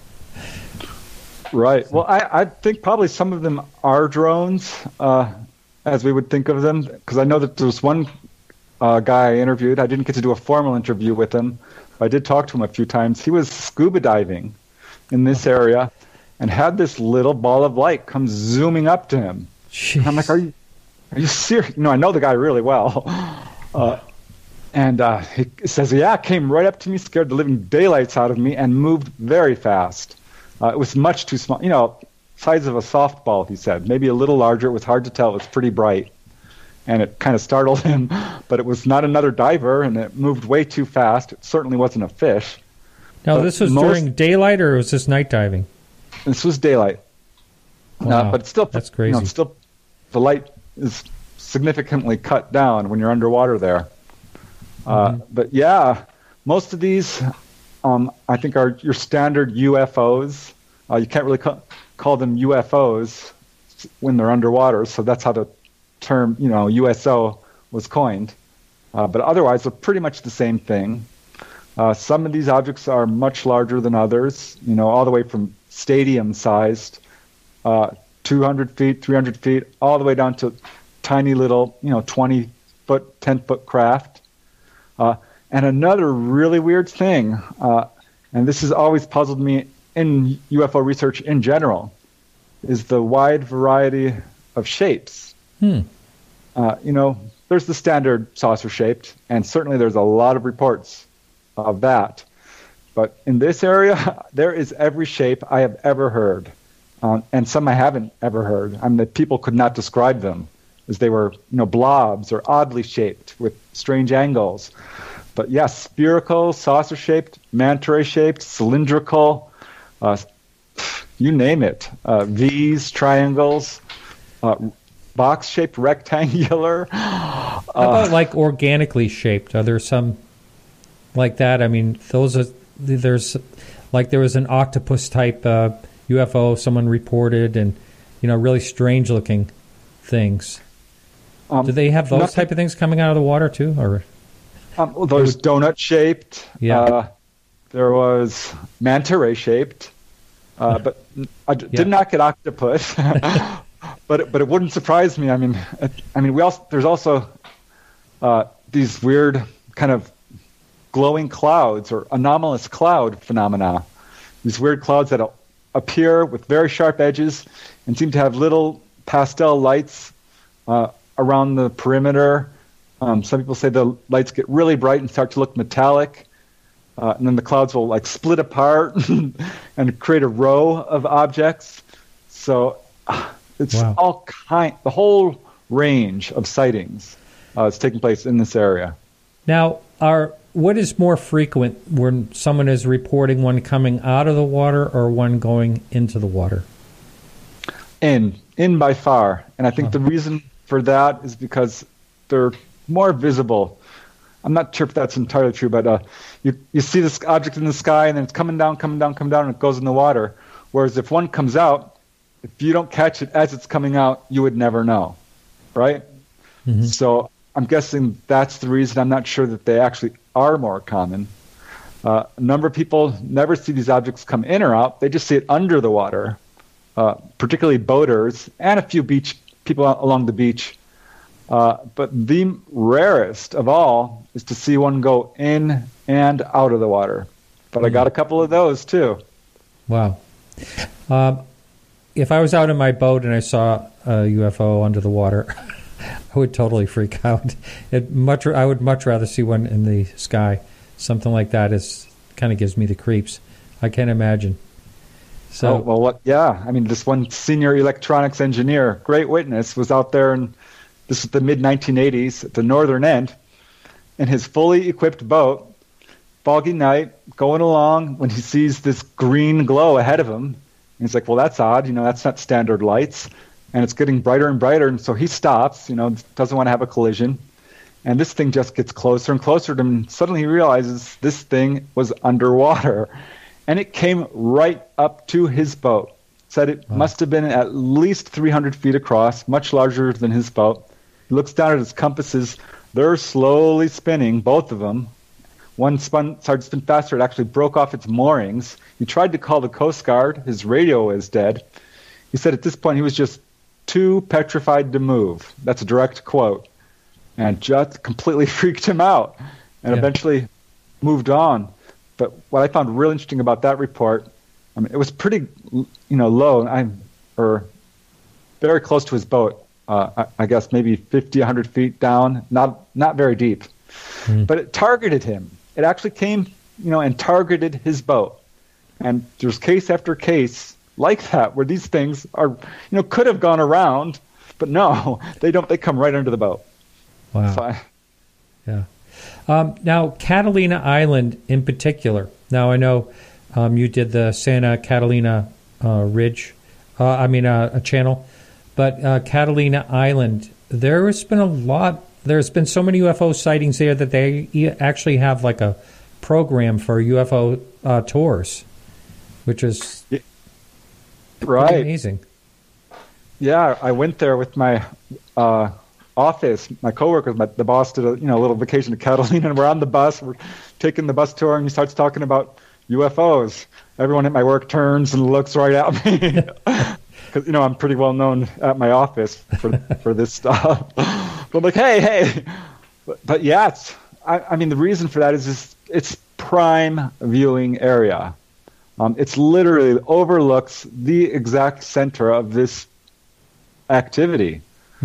Right. Well, I think probably some of them are drones, as we would think of them, because I know that there was one guy I interviewed. I didn't get to do a formal interview with him, but I did talk to him a few times. He was scuba diving in this area and had this little ball of light come zooming up to him. And I'm like, are you serious? I know the guy really well. And he says, yeah, it came right up to me, scared the living daylights out of me, and moved very fast. It was much too small, size of a softball, he said. Maybe a little larger. It was hard to tell. It was pretty bright. And it kind of startled him, but it was not another diver, and it moved way too fast. It certainly wasn't a fish. Now, this was during daylight, or was this night diving? This was daylight. Wow. But still, that's crazy. The light is significantly cut down when you're underwater there. But yeah, most of these, I think, are your standard UFOs. You can't really call them UFOs when they're underwater, so that's how the term, USO was coined. But otherwise, they're pretty much the same thing. Some of these objects are much larger than others, all the way from stadium-sized, 200 feet, 300 feet, all the way down to tiny little, 20-foot, 10-foot craft. And another really weird thing, and this has always puzzled me in UFO research in general, is the wide variety of shapes. There's the standard saucer-shaped, and certainly there's a lot of reports of that. But in this area, there is every shape I have ever heard. and some I haven't ever heard. I mean, that people could not describe them, as they were, blobs or oddly shaped with strange angles. But yes, spherical, saucer-shaped, manta-ray-shaped, cylindrical, you name it. V's, triangles, box-shaped, rectangular. How about like organically shaped? Are there some like that? I mean, there was an octopus type UFO someone reported, and really strange looking things. Do they have those type of things coming out of the water too, or? Well, there was donut-shaped. Yeah. There was manta-ray-shaped, but I did not get octopus. but it wouldn't surprise me. I mean, there's also these weird kind of glowing clouds or anomalous cloud phenomena. These weird clouds that appear with very sharp edges and seem to have little pastel lights around the perimeter. Some people say the lights get really bright and start to look metallic, and then the clouds will split apart and create a row of objects. So it's the whole range of sightings is taking place in this area. Now, what is more frequent when someone is reporting one coming out of the water or one going into the water? In by far, and I think the reason for that is because they're more visible. I'm not sure if that's entirely true, but you see this object in the sky, and then it's coming down, and it goes in the water. Whereas if one comes out, if you don't catch it as it's coming out, you would never know, right? Mm-hmm. So I'm guessing that's the reason. I'm not sure that they actually are more common. A number of people never see these objects come in or out. They just see it under the water, particularly boaters and a few people along the beach. But the rarest of all is to see one go in and out of the water. But I got a couple of those too. Wow. If I was out in my boat and I saw a UFO under the water, I would totally freak out. I would much rather see one in the sky. Something like that kind of gives me the creeps. I can't imagine. So, I mean, this one senior electronics engineer, great witness, was out there, and this is the mid-1980s at the northern end, in his fully equipped boat, foggy night, going along, when he sees this green glow ahead of him. And he's like, well, that's odd. That's not standard lights. And it's getting brighter and brighter, and so he stops, doesn't want to have a collision. And this thing just gets closer and closer to him, and suddenly he realizes this thing was underwater. And it came right up to his boat. Said it must have been at least 300 feet across, much larger than his boat. He looks down at his compasses. They're slowly spinning, both of them. One started to spin faster. It actually broke off its moorings. He tried to call the Coast Guard. His radio was dead. He said at this point he was just too petrified to move. That's a direct quote. And just completely freaked him out, and eventually moved on. But what I found real interesting about that report, I mean, it was pretty, low, or very close to his boat. I guess maybe 50, 100 feet down, not very deep. But it targeted him. It actually came, and targeted his boat. And there's case after case like that where these things are, could have gone around, but no, they don't. They come right under the boat. Wow. Yeah. Now, Catalina Island in particular. Now, I know you did the Santa Catalina Ridge, a channel, but Catalina Island, there's been so many UFO sightings there that they actually have like a program for UFO tours, which is amazing. Yeah, I went there with my office, my coworkers, the boss did a little vacation to Catalina, and we're on the bus. We're taking the bus tour, and he starts talking about UFOs. Everyone at my work turns and looks right at me because I'm pretty well known at my office for this stuff. But I'm like, hey, but yeah, the reason for that is it's prime viewing area. It's literally overlooks the exact center of this activity.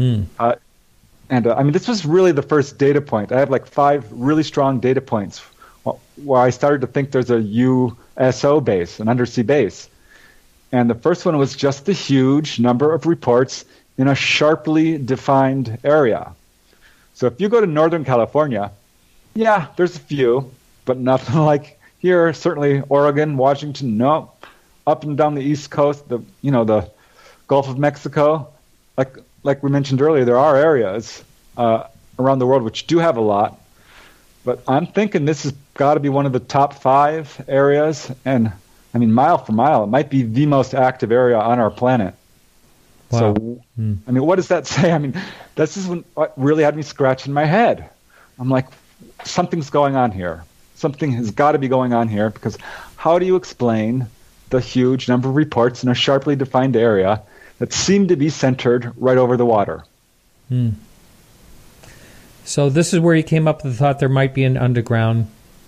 And this was really the first data point. I have like 5 really strong data points where I started to think there's a USO base, an undersea base. And the first one was just the huge number of reports in a sharply defined area. So if you go to Northern California, yeah, there's a few, but nothing like here. Certainly Oregon, Washington, no. Up and down the East Coast, the Gulf of Mexico, like we mentioned earlier, there are areas around the world which do have a lot. But I'm thinking this has got to be one of the top 5 areas, and I mean, mile for mile, it might be the most active area on our planet. Wow. So, I mean, what does that say? I mean, this is what really had me scratching my head. I'm like, something's going on here. Something has got to be going on here, because how do you explain the huge number of reports in a sharply defined area that seem to be centered right over the water? So this is where you came up with the thought there might be an underground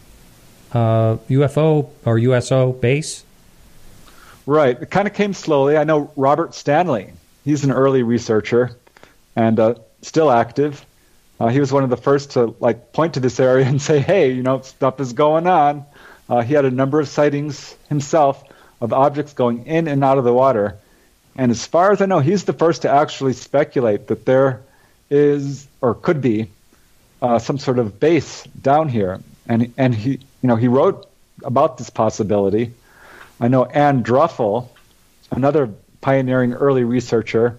UFO or USO base? Right. It kind of came slowly. I know Robert Stanley. He's an early researcher and still active. He was one of the first to point to this area and say, hey, stuff is going on. He had a number of sightings himself of objects going in and out of the water. And as far as I know, he's the first to actually speculate that there is or could be some sort of base down here. And he wrote about this possibility. I know Anne Druffel, another pioneering early researcher,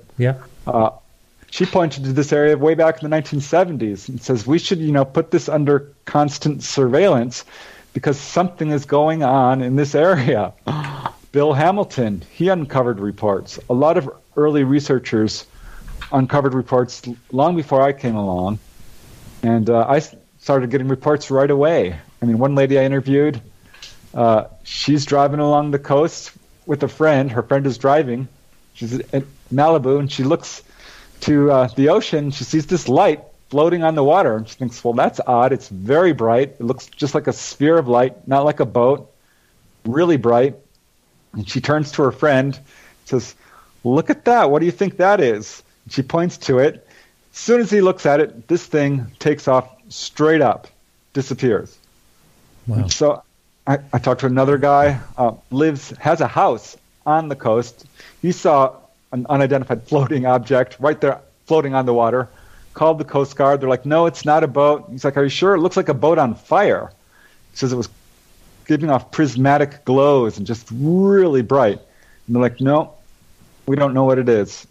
she pointed to this area way back in the 1970s and says we should, put this under constant surveillance because something is going on in this area. Bill Hamilton, he uncovered reports. A lot of early researchers uncovered reports long before I came along, and I started getting reports right away. I mean, one lady I interviewed, she's driving along the coast with a friend. Her friend is driving. She's at Malibu, and she looks to the ocean. She sees this light floating on the water, and she thinks, well, that's odd. It's very bright. It looks just like a sphere of light, not like a boat, really bright. And she turns to her friend, says, look at that. What do you think that is? And she points to it. As soon as he looks at it, this thing takes off straight up, disappears. Wow. So I talked to another guy, has a house on the coast. He saw an unidentified floating object right there floating on the water, called the Coast Guard. They're like, no, it's not a boat. He's like, are you sure? It looks like a boat on fire. He says it was giving off prismatic glows and just really bright. And they're like, no, we don't know what it is.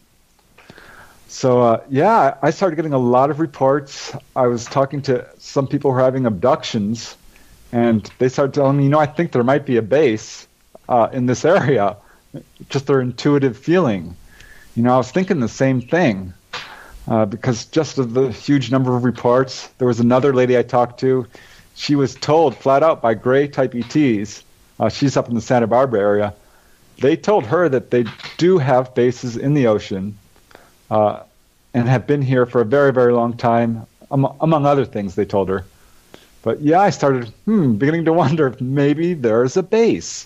So, I started getting a lot of reports. I was talking to some people who were having abductions, and they started telling me, I think there might be a base in this area, just their intuitive feeling. I was thinking the same thing because just of the huge number of reports. There was another lady I talked to. She was told flat out by Gray-type ETs, she's up in the Santa Barbara area, they told her that they do have bases in the ocean and have been here for a very, very long time, among other things they told her. But I started beginning to wonder if maybe there's a base.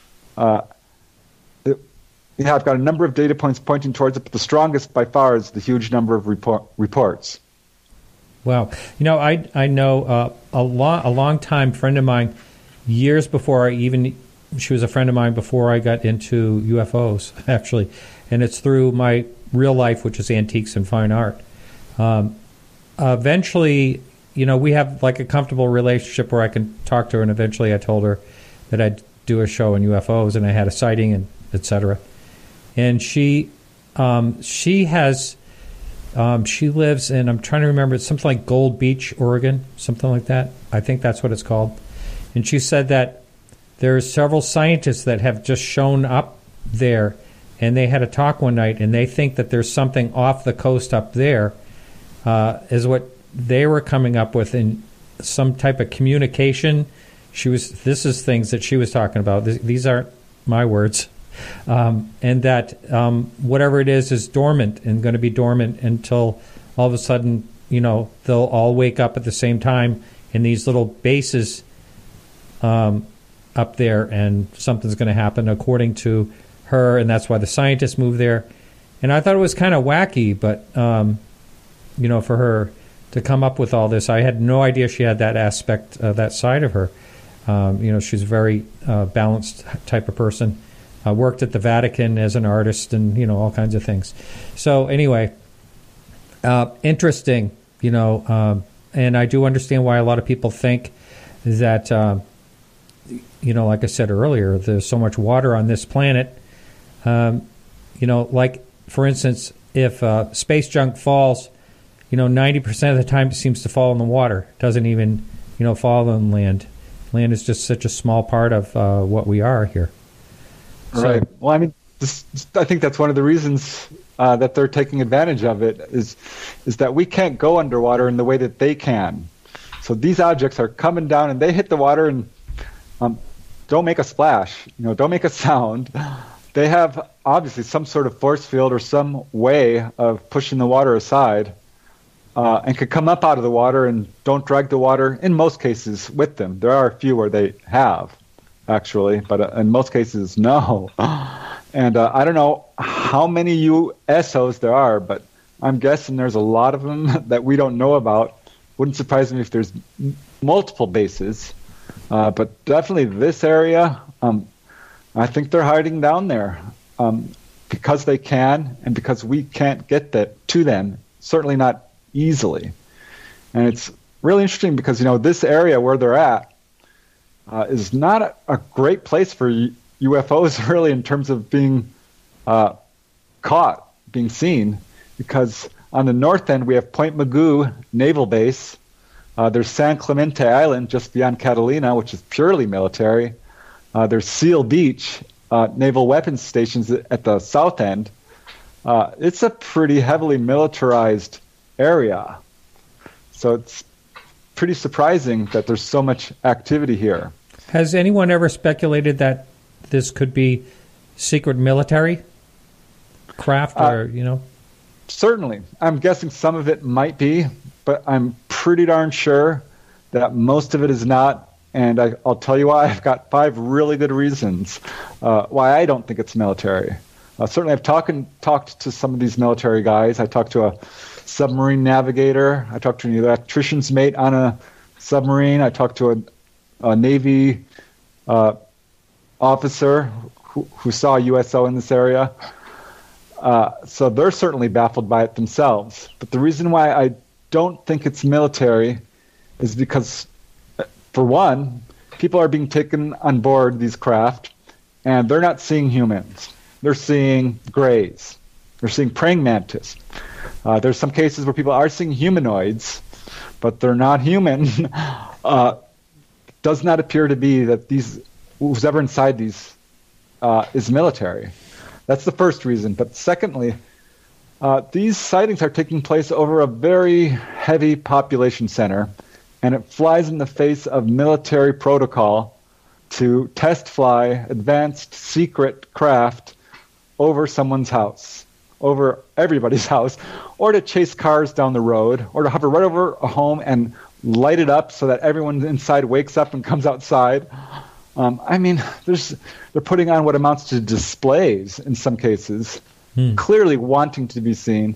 I've got a number of data points pointing towards it, but the strongest by far is the huge number of reports. Wow. I know a long-time friend of mine, years before she was a friend of mine before I got into UFOs, actually, and it's through my real life, which is antiques and fine art. Eventually, we have a comfortable relationship where I can talk to her, and eventually I told her that I'd do a show on UFOs, and I had a sighting, and et cetera. And she lives in, I'm trying to remember, it's something like Gold Beach, Oregon, something like that. I think that's what it's called. And she said that there are several scientists that have just shown up there, and they had a talk one night, and they think that there's something off the coast up there, is what they were coming up with in some type of communication. This is things that she was talking about. These aren't my words. And that whatever it is dormant and going to be dormant until all of a sudden, they'll all wake up at the same time in these little bases up there, and something's going to happen according to her, and that's why the scientists moved there. And I thought it was kind of wacky, but for her to come up with all this, I had no idea she had that aspect, that side of her. She's a very balanced type of person. worked at the Vatican as an artist, and all kinds of things. So anyway, interesting, and I do understand why a lot of people think that, like I said earlier, there's so much water on this planet. Like, for instance, if space junk falls, 90% of the time it seems to fall in the water. It doesn't even, fall on land. Land is just such a small part of what we are here. Right. Well, I mean, I think that's one of the reasons that they're taking advantage of it is that we can't go underwater in the way that they can. So these objects are coming down and they hit the water and don't make a splash, don't make a sound. They have obviously some sort of force field or some way of pushing the water aside and could come up out of the water and don't drag the water, in most cases, with them. There are a few where they have, actually, but in most cases, no. And I don't know how many USOs there are, but I'm guessing there's a lot of them that we don't know about. Wouldn't surprise me if there's multiple bases. But definitely this area, I think they're hiding down there because they can and because we can't get to them, certainly not easily. And it's really interesting because, this area where they're at is not a great place for UFOs, really, in terms of being caught, being seen, because on the north end we have Point Mugu Naval Base. There's San Clemente Island just beyond Catalina, which is purely military. There's Seal Beach, naval weapons stations at the south end. It's a pretty heavily militarized area. So it's pretty surprising that there's so much activity here. Has anyone ever speculated that this could be secret military craft or, Certainly. I'm guessing some of it might be, but I'm pretty darn sure that most of it is not. And I'll tell you why. I've got 5 really good reasons why I don't think it's military. Certainly, I've talked to some of these military guys. I talked to a submarine navigator. I talked to an electrician's mate on a submarine. I talked to a Navy officer who saw a USO in this area. So they're certainly baffled by it themselves. But the reason why I don't think it's military is because, for one, people are being taken on board these craft, and they're not seeing humans. They're seeing greys. They're seeing praying mantis. There's some cases where people are seeing humanoids, but they're not human. Does not appear to be that who's ever inside these is military. That's the first reason. But secondly, these sightings are taking place over a very heavy population center, and it flies in the face of military protocol to test fly advanced secret craft over someone's house, over everybody's house, or to chase cars down the road, or to hover right over a home and light it up so that everyone inside wakes up and comes outside. They're putting on what amounts to displays in some cases, clearly wanting to be seen.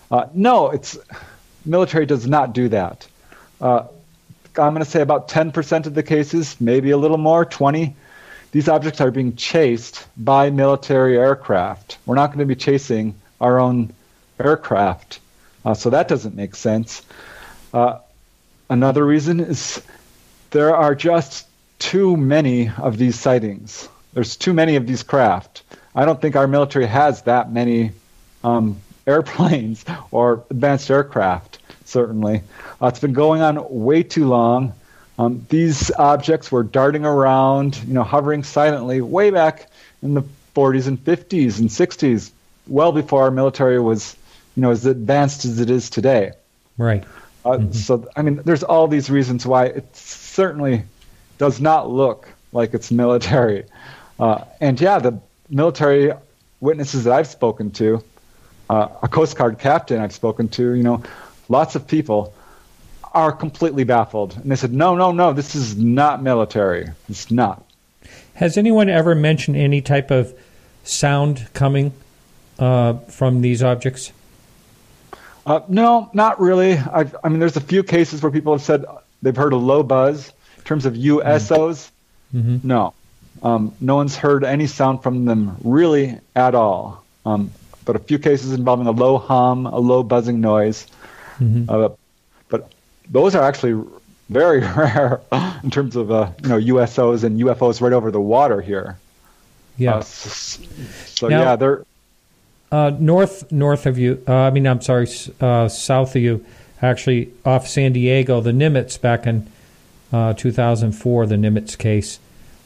Military does not do that. I'm going to say about 10% of the cases, maybe a little more, 20, these objects are being chased by military aircraft. We're not going to be chasing our own aircraft. So that doesn't make sense. Another reason is there are just too many of these sightings. There's too many of these craft. I don't think our military has that many airplanes or advanced aircraft, certainly. It's been going on way too long. These objects were darting around, hovering silently way back in the 40s and 50s and 60s, well before our military was, as advanced as it is today. Right. So, there's all these reasons why it certainly does not look like it's military. The military witnesses that I've spoken to, a Coast Guard captain I've spoken to, lots of people are completely baffled. And they said, no, this is not military. It's not. Has anyone ever mentioned any type of sound coming from these objects? No, not really. There's a few cases where people have said they've heard a low buzz. In terms of USOs, no. No one's heard any sound from them really at all. But a few cases involving a low hum, a low buzzing noise. But those are actually very rare in terms of USOs and UFOs right over the water here. Yeah. They're north of you. South of you, actually off San Diego, the Nimitz back in 2004, the Nimitz case.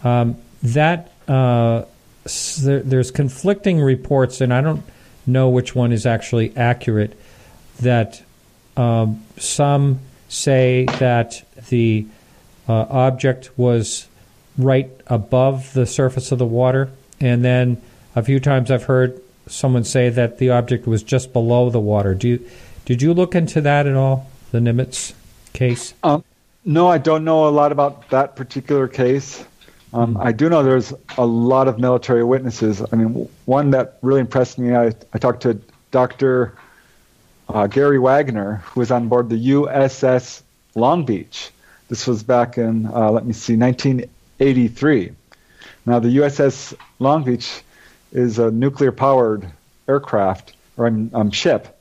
There's conflicting reports, and I don't know which one is actually accurate. That some say that the object was right above the surface of the water, and then a few times I've heard someone say that the object was just below the water. Did you look into that at all, the Nimitz case? No, I don't know a lot about that particular case. I do know there's a lot of military witnesses. I mean, one that really impressed me, I talked to Dr. Gary Wagner, who was on board the USS Long Beach. This was back in, 1983. Now, the USS Long Beach is a nuclear-powered aircraft, or ship.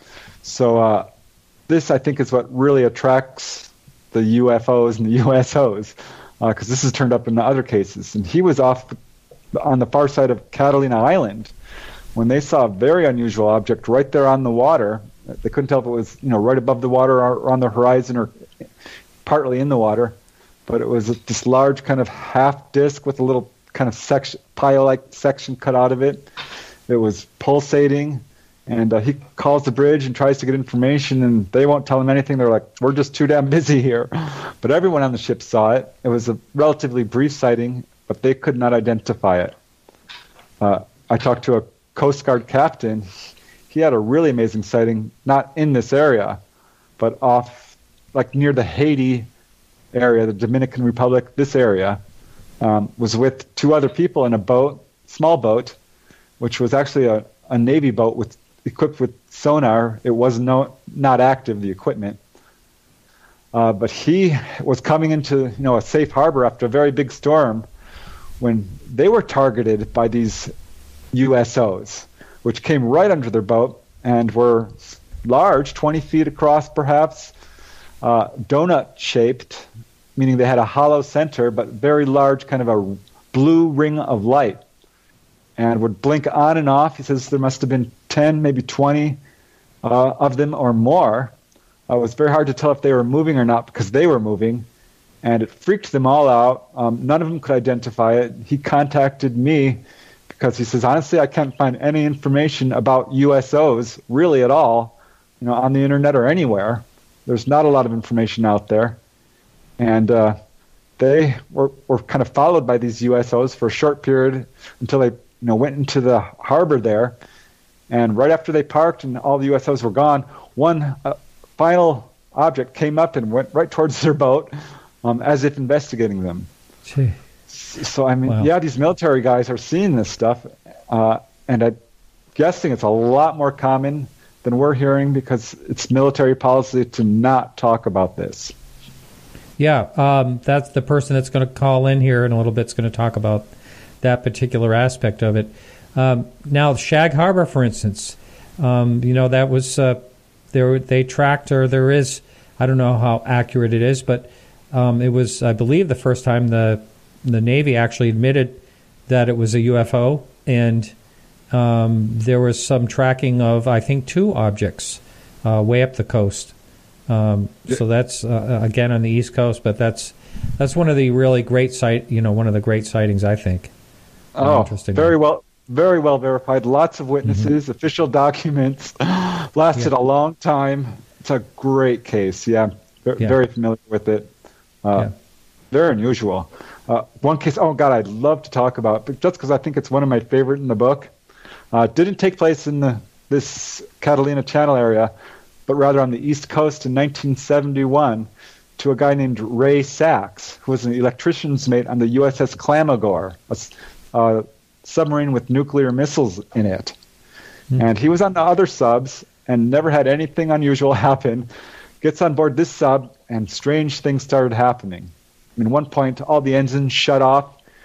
So this, I think, is what really attracts the UFOs and the USOs, because this has turned up in the other cases. And he was off on the far side of Catalina Island when they saw a very unusual object right there on the water. They couldn't tell if it was, right above the water or on the horizon or partly in the water, but it was this large kind of half disc with a little kind of pile-like section cut out of it. It was pulsating, and he calls the bridge and tries to get information, and they won't tell him anything. They're like, we're just too damn busy here. But everyone on the ship saw it. It was a relatively brief sighting, but they could not identify it. I talked to a Coast Guard captain. He had a really amazing sighting, not in this area, but off, like near the Haiti area, the Dominican Republic, this area, was with two other people in a boat, small boat, which was actually a Navy boat equipped with sonar. It was not active, the equipment. But he was coming into a safe harbor after a very big storm when they were targeted by these USOs, which came right under their boat and were large, 20 feet across perhaps, donut-shaped, meaning they had a hollow center, but very large, kind of a blue ring of light, and would blink on and off. He says there must have been 10, maybe 20 of them or more. It was very hard to tell if they were moving or not because they were moving, and it freaked them all out. None of them could identify it. He contacted me because he says, honestly, I can't find any information about USOs really at all, on the internet or anywhere. There's not a lot of information out there. And they were kind of followed by these USOs for a short period until they went into the harbor there. And right after they parked and all the USOs were gone, one final object came up and went right towards their boat as if investigating them. Gee. So, wow. These military guys are seeing this stuff, and I'm guessing it's a lot more common than we're hearing because it's military policy to not talk about this. Yeah, that's the person that's going to call in here in a little bit is going to talk about that particular aspect of it. Now, Shag Harbor, for instance, that was they tracked, or there is, I don't know how accurate it is, but it was, I believe, the first time the Navy actually admitted that it was a UFO, and there was some tracking of, I think, 2 objects way up the coast. So that's again on the East Coast, but that's one of the really great one of the great sightings, I think. Interesting. Very well verified. Lots of witnesses, official documents. Lasted a long time. It's a great case. Very familiar with it. Very unusual. One case, I'd love to talk about, but just because I think it's one of my favorite in the book. Didn't take place in this Catalina Channel area, but rather on the East Coast in 1971 to a guy named Ray Sachs, who was an electrician's mate on the USS Clamagore, a submarine with nuclear missiles in it. And he was on the other subs and never had anything unusual happen. Gets on board this sub, and strange things started happening. At one point, all the engines shut off.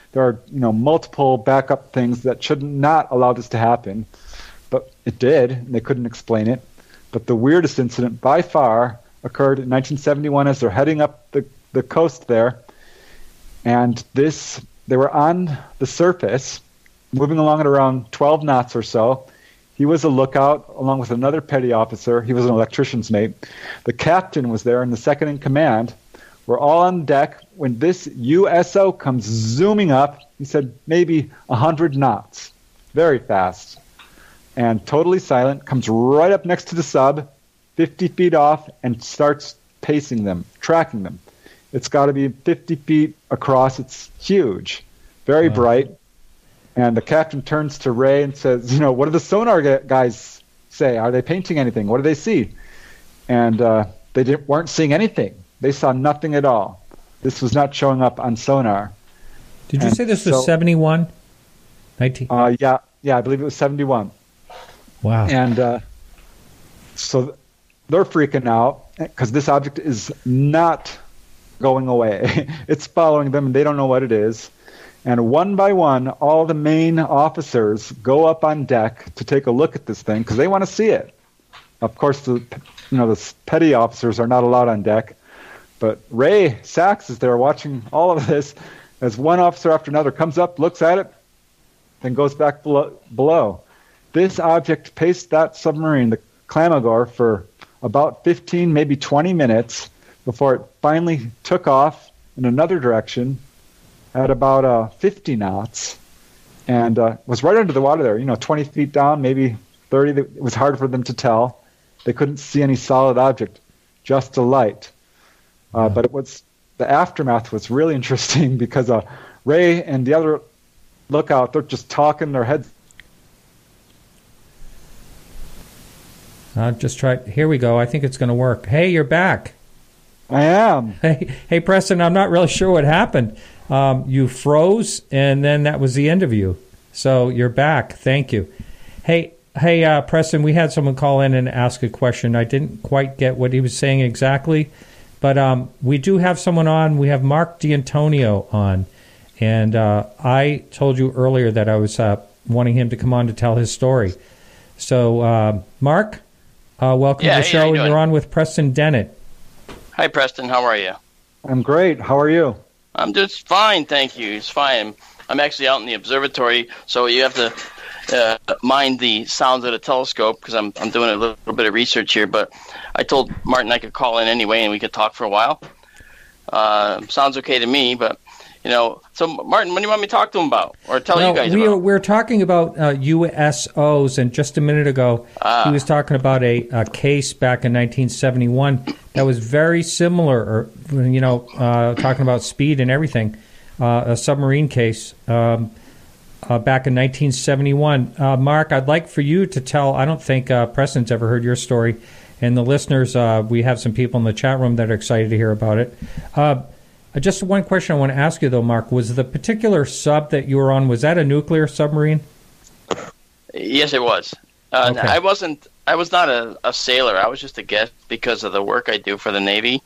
There are multiple backup things that should not allow this to happen, but it did, and they couldn't explain it. But the weirdest incident by far occurred in 1971 as they're heading up the coast there, and they were on the surface, moving along at around 12 knots or so. He was a lookout along with another petty officer. He was an electrician's mate. The captain was there and the second in command. We're all on deck when this USO comes zooming up. He said maybe 100 knots, very fast, and totally silent, comes right up next to the sub, 50 feet off, and starts pacing them, tracking them. It's got to be 50 feet across. It's huge, very bright. And the captain turns to Ray and says, what do the sonar guys say? Are they painting anything? What do they see? And they weren't seeing anything. They saw nothing at all. This was not showing up on sonar. Did you say this was 71? 19? Yeah, I believe it was 71. Wow. And so they're freaking out because this object is not going away. It's following them, and they don't know what it is. And one by one, all the main officers go up on deck to take a look at this thing because they want to see it. Of course, the petty officers are not allowed on deck, but Ray Sachs is there watching all of this as one officer after another comes up, looks at it, then goes back below. This object paced that submarine, the Klamagor, for about 15, maybe 20 minutes before it finally took off in another direction at about 50 knots and was right under the water there, 20 feet down, maybe 30. It was hard for them to tell. They couldn't see any solid object, just a light. But the aftermath was really interesting because Ray and the other lookout, they're just talking their heads. Here we go. I think it's going to work. Hey, you're back. I am. Hey, Preston, I'm not really sure what happened. You froze, and then that was the end of you. So you're back. Thank you. Hey, Preston, we had someone call in and ask a question. I didn't quite get what he was saying exactly, but we do have someone on. We have Mark D'Antonio on, and I told you earlier that I was wanting him to come on to tell his story. So, Mark, welcome to the show, and you're on with Preston Dennett. Hi, Preston. How are you? I'm great. How are you? I'm just fine, thank you. It's fine. I'm actually out in the observatory, so you have to mind the sounds of the telescope because I'm doing a little bit of research here. But I told Martin I could call in anyway, and we could talk for a while. Sounds okay to me, but So, Martin, what do you want me to talk to him about or tell you guys about? We're talking about USOs, and just a minute ago, he was talking about a case back in 1971 that was very similar, talking about speed and everything, a submarine case back in 1971. Mark, I'd like for you to tell, I don't think Preston's ever heard your story, and the listeners, we have some people in the chat room that are excited to hear about it. Just one question I want to ask you, though, Mark. Was the particular sub that you were on, was that a nuclear submarine? Yes, it was. Okay. I was not a sailor. I was just a guest because of the work I do for the Navy.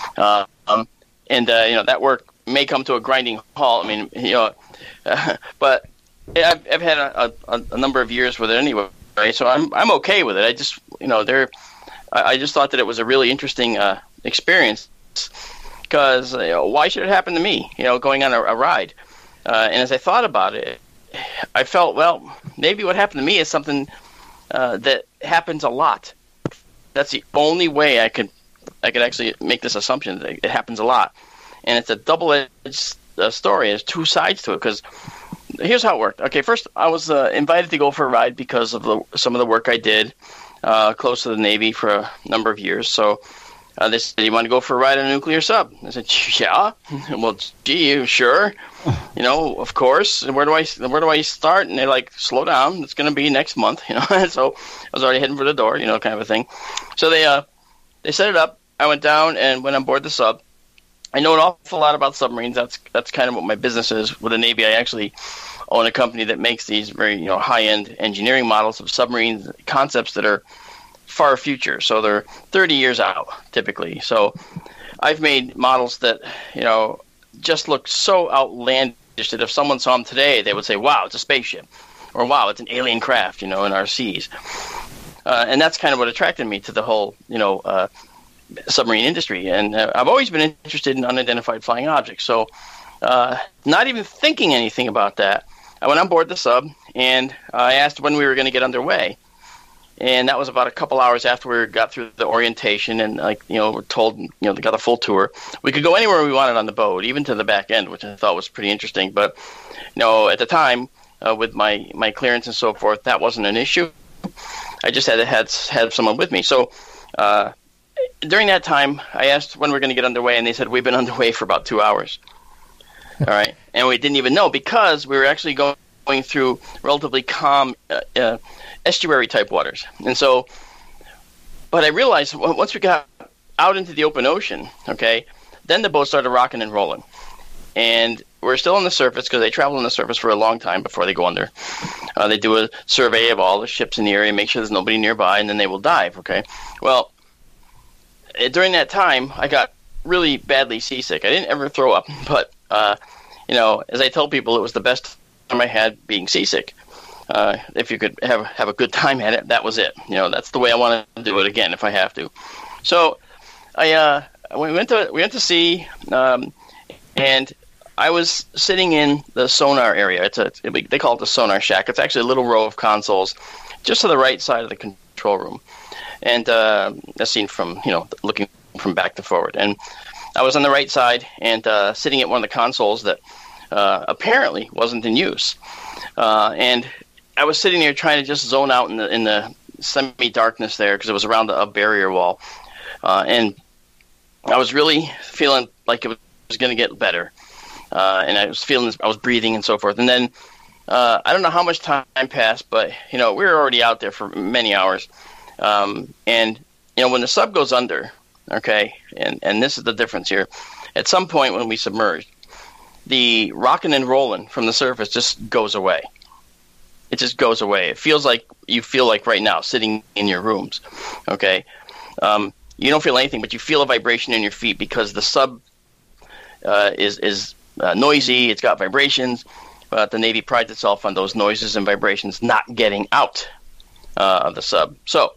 That work may come to a grinding halt. I mean, but I've had a number of years with it anyway, right? So I'm okay with it. I just, I just thought that it was a really interesting experience. Because why should it happen to me? Going on a ride, and as I thought about it, I felt, well, maybe what happened to me is something that happens a lot. That's the only way I could actually make this assumption that it happens a lot, and it's a double-edged story. There's two sides to it. Because here's how it worked. Okay, first I was invited to go for a ride because of some of the work I did close to the Navy for a number of years. So. They said, "You want to go for a ride on a nuclear sub?" I said, "Yeah." Well, gee, sure. Of course. Where do I start? And they're like, "Slow down. It's going to be next month." So I was already heading for the door, kind of a thing. So they set it up. I went down and went on board the sub. I know an awful lot about submarines. That's kind of what my business is with the Navy. I actually own a company that makes these very high-end engineering models of submarines, concepts that are far future, so they're 30 years out typically. So I've made models that just look so outlandish that if someone saw them today, they would say, wow, it's a spaceship, or wow, it's an alien craft, in our seas. And that's kind of what attracted me to the whole, submarine industry. And I've always been interested in unidentified flying objects. So not even thinking anything about that, I went on board the sub, and I asked when we were going to get underway. And that was about a couple hours after we got through the orientation and, we're told, they got a full tour. We could go anywhere we wanted on the boat, even to the back end, which I thought was pretty interesting. But, at the time, with my clearance and so forth, that wasn't an issue. I just had to have someone with me. So during that time, I asked when we were going to get underway, and they said, we've been underway for about 2 hours. All right. And we didn't even know, because we were actually going through relatively calm estuary-type waters. And so, but I realized once we got out into the open ocean, okay, then the boat started rocking and rolling. And we're still on the surface, because they travel on the surface for a long time before they go under. They do a survey of all the ships in the area, make sure there's nobody nearby, and then they will dive, okay? Well, during that time, I got really badly seasick. I didn't ever throw up, but, as I tell people, it was the best time I had being seasick. If you could have a good time at it, that was it. That's the way I want to do it again if I have to. So we went to sea, and I was sitting in the sonar area. They call it the sonar shack. It's actually a little row of consoles just to the right side of the control room, and that's seen from looking from back to forward. And I was on the right side and sitting at one of the consoles that apparently wasn't in use, and I was sitting there trying to just zone out in the semi-darkness there, because it was around a barrier wall, and I was really feeling like it was going to get better, and I was breathing and so forth. And then I don't know how much time passed, but we were already out there for many hours, and when the sub goes under, okay, and this is the difference here. At some point when we submerged, the rocking and rolling from the surface just goes away. It just goes away. It feels like you feel like right now, sitting in your rooms, okay? You don't feel anything, but you feel a vibration in your feet, because the sub is noisy. It's got vibrations, but the Navy prides itself on those noises and vibrations not getting out of the sub. So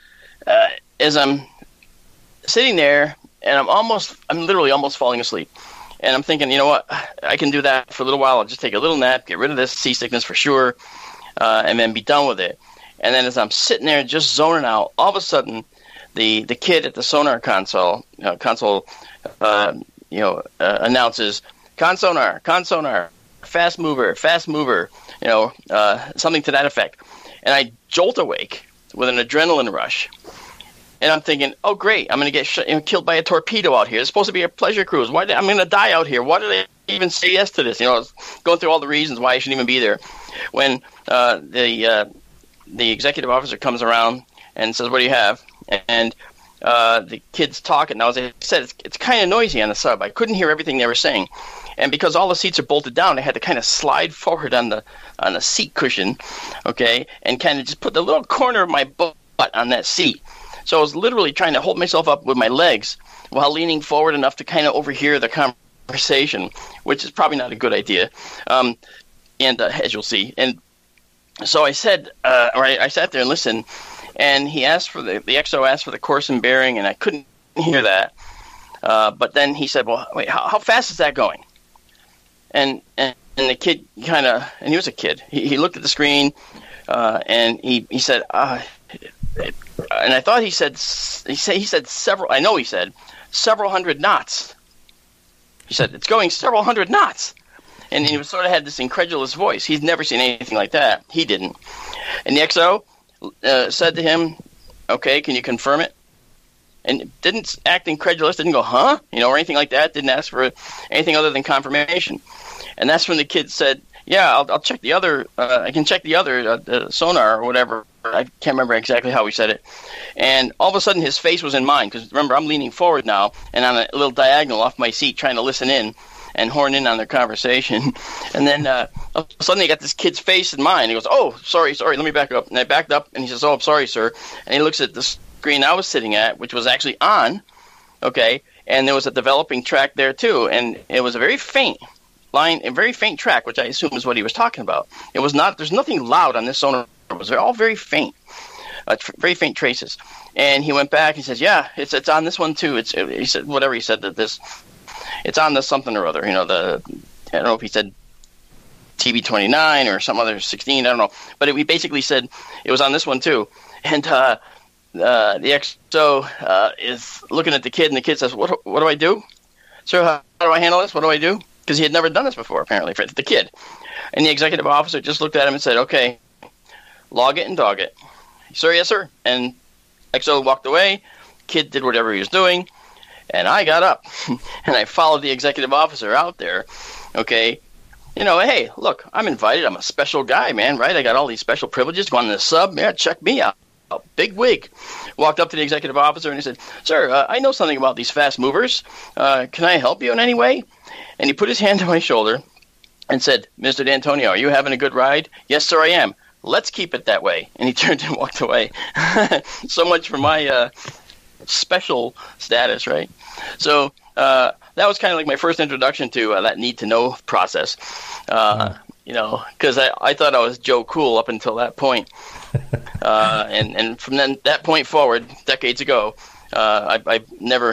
as I'm sitting there, and I'm literally almost falling asleep, and I'm thinking, you know what? I can do that for a little while. I'll just take a little nap, get rid of this seasickness for sure, and then be done with it. And then as I'm sitting there just zoning out, all of a sudden, the kid at the sonar console announces, consonar, fast mover, something to that effect. And I jolt awake with an adrenaline rush. And I'm thinking, oh, great, I'm going to get killed by a torpedo out here. It's supposed to be a pleasure cruise. I'm going to die out here. Why did I even say yes to this? I was going through all the reasons why I shouldn't even be there. When the executive officer comes around and says, what do you have? And the kid's talking. Now, as I said, it's kind of noisy on the sub. I couldn't hear everything they were saying. And because all the seats are bolted down, I had to kind of slide forward on the seat cushion, okay, and kind of just put the little corner of my butt on that seat. So I was literally trying to hold myself up with my legs while leaning forward enough to kind of overhear the conversation, which is probably not a good idea, as you'll see. And so I said, I sat there and listened, and he asked for the XO asked for the course and bearing, and I couldn't hear that. But then he said, well, wait, how fast is that going? And the kid kind of, and he was a kid, he looked at the screen, and he said, and I thought he said several, I know he said several hundred knots. He said, it's going several hundred knots. And he sort of had this incredulous voice. He's never seen anything like that. He didn't. And the XO said to him, okay, can you confirm it? And didn't act incredulous, didn't go, huh? Or anything like that, didn't ask for anything other than confirmation. And that's when the kid said, yeah, I'll check the other, I can check the other sonar or whatever. I can't remember exactly how he said it. And all of a sudden his face was in mine, because remember, I'm leaning forward now and on a little diagonal off my seat trying to listen in and horn in on their conversation. And then suddenly I got this kid's face in mine. He goes, oh, sorry, let me back up. And I backed up, and he says, oh, I'm sorry, sir. And he looks at the screen I was sitting at, which was actually on, okay, and there was a developing track there too, and it was a very faint line, a very faint track, which I assume is what he was talking about. It was not. There's nothing loud on this sonar. It was all very faint, very faint traces. And he went back. He says, "Yeah, it's on this one too." He said whatever he said that it's on the something or other. I don't know if he said TB29 or some other 16. I don't know, but he basically said it was on this one too. And the XO is looking at the kid, and the kid says, "What do I do? Sir, how do I handle this? What do I do?" Because he had never done this before, apparently, for the kid. And the executive officer just looked at him and said, "Okay, log it and dog it." "Sir, yes, sir." And XO walked away. Kid did whatever he was doing. And I got up, and I followed the executive officer out there, okay? Hey, look, I'm invited. I'm a special guy, man, right? I got all these special privileges. Go on the sub. Yeah, check me out. Big wig. Walked up to the executive officer, and he said, "Sir, I know something about these fast movers. Can I help you in any way?" And he put his hand on my shoulder and said, "Mr. D'Antonio, are you having a good ride?" "Yes, sir, I am." "Let's keep it that way." And he turned and walked away. So much for my special status, right? So that was kind of like my first introduction to that need-to-know process, because I thought I was Joe Cool up until that point. And from that point forward, decades ago, I never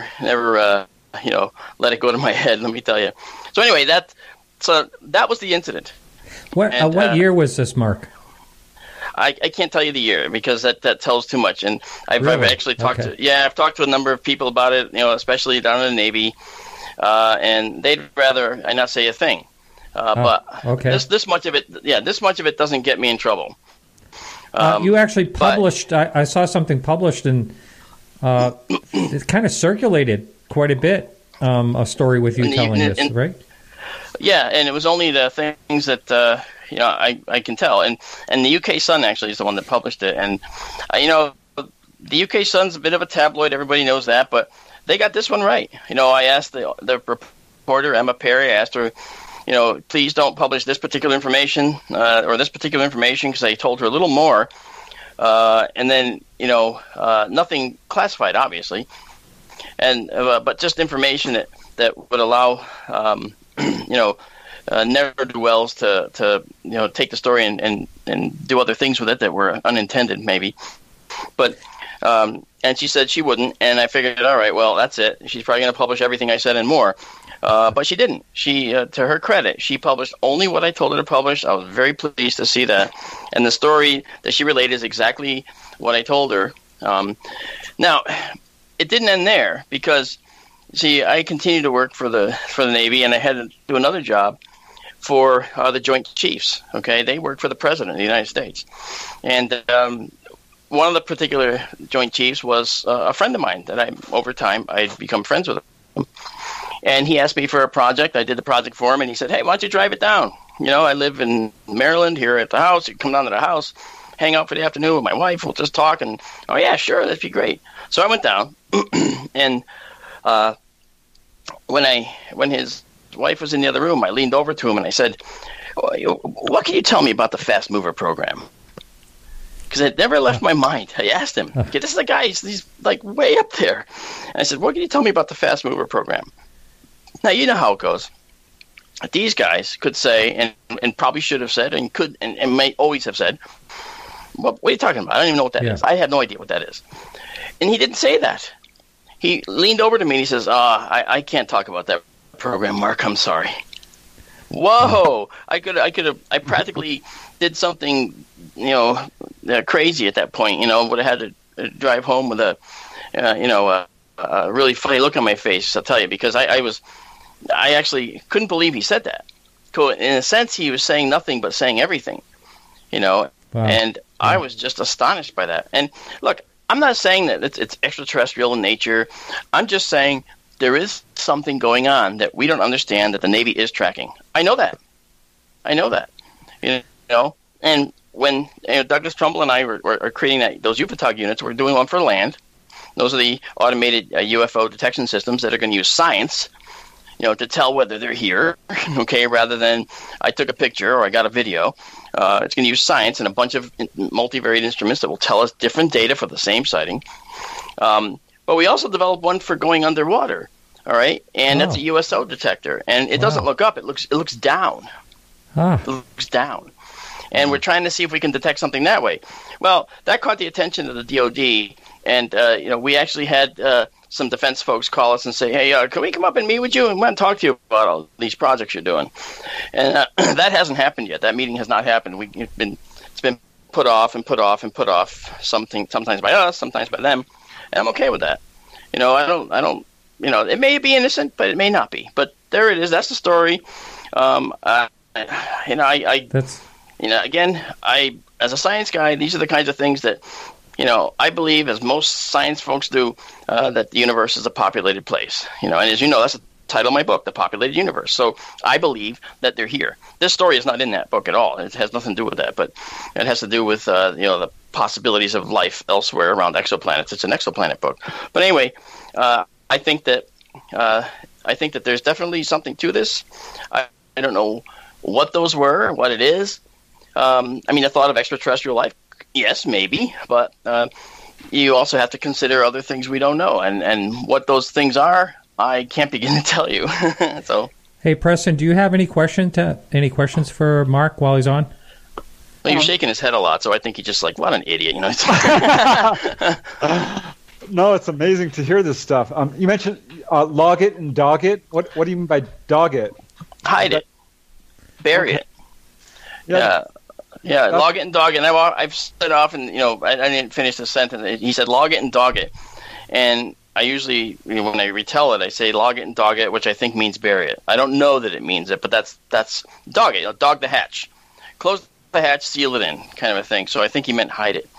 let it go to my head, let me tell you. So anyway, that was the incident. What year was this, Mark? I can't tell you the year because that tells too much. And I've actually talked I've talked to a number of people about it, especially down in the Navy, and they'd rather I not say a thing. But this much of it doesn't get me in trouble. You actually published. I saw something published, and it kind of circulated quite a bit. A story with you telling this, right? Yeah, and it was only the things that I can tell, and the UK Sun actually is the one that published it, and the UK Sun's a bit of a tabloid. Everybody knows that, but they got this one right. I asked the reporter Emma Perry. I asked her, please don't publish this particular information because I told her a little more, and then nothing classified, obviously, and but just information that would allow ne'er-do-wells to take the story and do other things with it that were unintended, maybe. But and she said she wouldn't, and I figured, all right, well, that's it. She's probably going to publish everything I said and more. But she didn't. She, to her credit, she published only what I told her to publish. I was very pleased to see that. And the story that she relayed is exactly what I told her. Now, it didn't end there because, see, I continued to work for the Navy, and I had to do another job for the Joint Chiefs. Okay, they work for the President of the United States, and one of the particular Joint Chiefs was a friend of mine that over time I'd become friends with him. And he asked me for a project. I did the project for him, and he said, "Hey, why don't you drive it down? I live in Maryland here at the house. You come down to the house, hang out for the afternoon with my wife. We'll just talk." And, "Oh, yeah, sure, that'd be great." So I went down, and when his wife was in the other room, I leaned over to him, and I said, "What can you tell me about the Fast Mover program?" Because it never left my mind. I asked him, okay, this is the guy, he's like way up there. And I said, "What can you tell me about the Fast Mover program?" Now, you know how it goes. These guys could say, and probably should have said, and could, and may always have said, "What are you talking about? I don't even know what that is. I had no idea what that is." And he didn't say that. He leaned over to me and he says, I can't talk about that program, Mark. I'm sorry." Whoa! I I practically did something, crazy at that point. Would have had to drive home with a really funny look on my face. I'll tell you, because I actually couldn't believe he said that. In a sense, he was saying nothing but saying everything. Wow. And I was just astonished by that. And look, I'm not saying that it's extraterrestrial in nature. I'm just saying there is something going on that we don't understand that the Navy is tracking. I know that. And when Douglas Trumbull and I were creating those UFOTOG units, we're doing one for land. Those are the automated UFO detection systems that are going to use science, to tell whether they're here, okay, rather than I took a picture or I got a video. It's going to use science and a bunch of multivariate instruments that will tell us different data for the same sighting. But we also developed one for going underwater, All right, and that's a USO detector, and it doesn't look up; it looks down. It looks down, and we're trying to see if we can detect something that way. Well, that caught the attention of the DoD, and we actually had some defense folks call us and say, "Hey, can we come up and meet with you and want to talk to you about all these projects you're doing?" And that hasn't happened yet. That meeting has not happened. It's been put off and put off and put off. Sometimes by us, sometimes by them, and I'm okay with that. I don't. It may be innocent, but it may not be. But there it is. That's the story. Again, as a science guy, these are the kinds of things that, I believe, as most science folks do, that the universe is a populated place. And as you know, that's the title of my book, The Populated Universe. So I believe that they're here. This story is not in that book at all. It has nothing to do with that, but it has to do with, the possibilities of life elsewhere around exoplanets. It's an exoplanet book. But anyway, I think that there's definitely something to this. I don't know what those were, what it is. The thought of extraterrestrial life, yes, maybe, but you also have to consider other things we don't know, and what those things are, I can't begin to tell you. So, hey, Preston, do you have any questions for Mark while he's on? Well, you're shaking his head a lot, so I think he's just like, what an idiot, No, it's amazing to hear this stuff. You mentioned log it and dog it. What do you mean by dog it? Hide it. Bury it. Yeah. Log it and dog it. And I've set off, and I didn't finish the sentence. He said log it and dog it, and I usually, when I retell it, I say log it and dog it, which I think means bury it. I don't know that it means it, but that's dog it. Dog the hatch, close the hatch, seal it in, kind of a thing. So I think he meant hide it.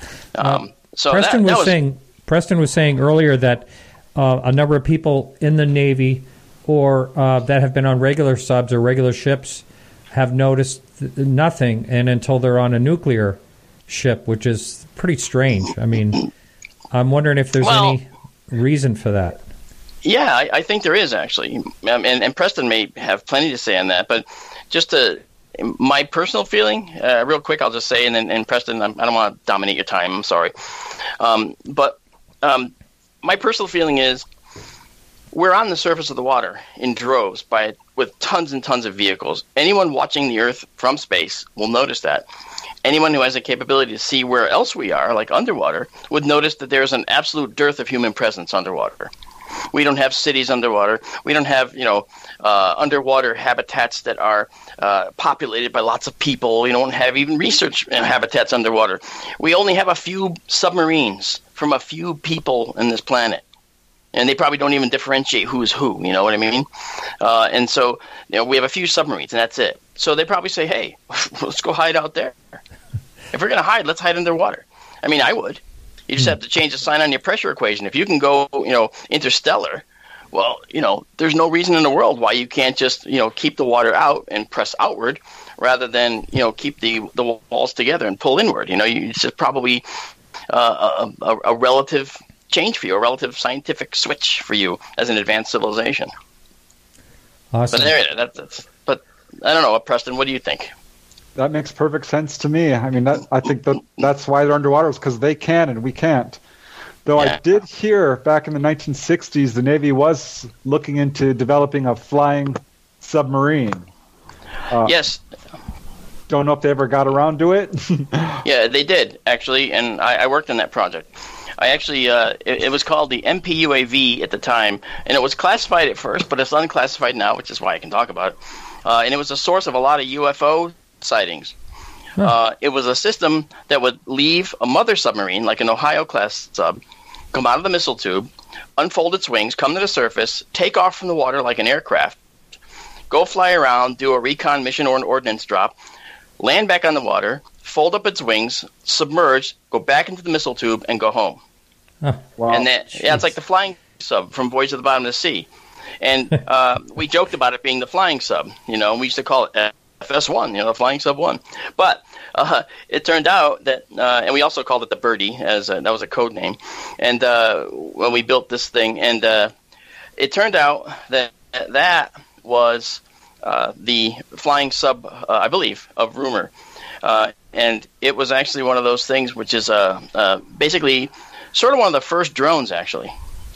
So Preston was saying earlier that a number of people in the Navy or that have been on regular subs or regular ships have noticed nothing, and until they're on a nuclear ship, which is pretty strange. I'm wondering if there's any reason for that. Yeah, I think there is, actually. And Preston may have plenty to say on that, but just my personal feeling, real quick, I'll just say, and Preston, I don't want to dominate your time, I'm sorry. But my personal feeling is we're on the surface of the water in droves with tons and tons of vehicles. Anyone watching the Earth from space will notice that. Anyone who has a capability to see where else we are, like underwater, would notice that there's an absolute dearth of human presence underwater. We don't have cities underwater. We don't have, underwater habitats that are populated by lots of people. We don't have even research habitats underwater. We only have a few submarines from a few people in this planet. And they probably don't even differentiate who's who, you know what I mean? And so, we have a few submarines, and that's it. So they probably say, hey, let's go hide out there. If we're going to hide, let's hide underwater. I would. You just have to change the sign on your pressure equation. If you can go, interstellar, well, there's no reason in the world why you can't just, keep the water out and press outward rather than, keep the walls together and pull inward. It's just probably a relative change for you, a relative scientific switch for you as an advanced civilization. Awesome. But I don't know, Preston, what do you think? That makes perfect sense to me. I think that's why they're underwater, is because they can and we can't. Though I did hear back in the 1960s the Navy was looking into developing a flying submarine. Yes. Don't know if they ever got around to it. Yeah, they did, actually, and I worked on that project. I actually, it was called the MPUAV at the time, and it was classified at first, but it's unclassified now, which is why I can talk about it. And it was a source of a lot of UFO sightings. It was a system that would leave a mother submarine, like an Ohio-class sub, come out of the missile tube, unfold its wings, come to the surface, take off from the water like an aircraft, go fly around, do a recon mission or an ordnance drop, land back on the water, fold up its wings, submerge, go back into the missile tube, and go home. Wow. And then, it's like the flying sub from Voyage to the Bottom of the Sea. And we joked about it being the flying sub, and we used to call it FS1, the Flying Sub 1. But it turned out that, and we also called it the Birdie, that was a code name. And when we built this thing, and it turned out that was the flying sub, I believe, of rumor. And it was actually one of those things which is basically sort of one of the first drones, actually.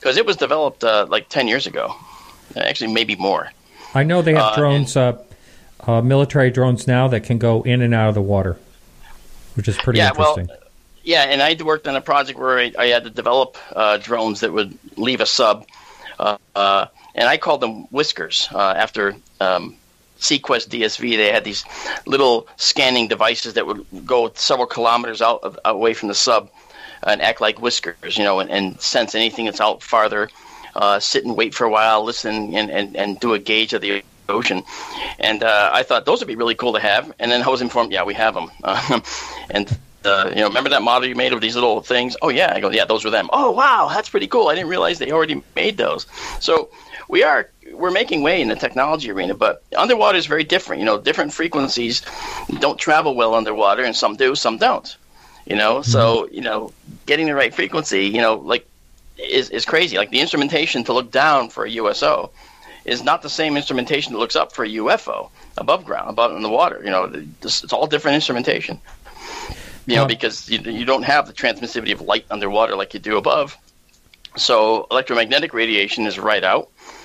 because it was developed like 10 years ago. Actually, maybe more. I know they have drones, military drones now that can go in and out of the water, which is pretty interesting. Well, yeah, and I worked on a project where I had to develop drones that would leave a sub, and I called them Whiskers after Sequest DSV. They had these little scanning devices that would go several kilometers away from the sub and act like whiskers, and sense anything that's out farther, sit and wait for a while, listen, and do a gauge of the ocean. And I thought those would be really cool to have. And then I was informed, yeah, we have them. And remember that model you made of these little things? Oh, yeah. I go, yeah, those were them. Oh, wow, that's pretty cool. I didn't realize they already made those. So we're making way in the technology arena, but underwater is very different. Different frequencies don't travel well underwater, and some do, some don't. So getting the right frequency, is crazy. Like the instrumentation to look down for a USO is not the same instrumentation that looks up for a UFO above ground, above in the water. It's all different instrumentation. Because you don't have the transmissivity of light underwater like you do above. So electromagnetic radiation is right out.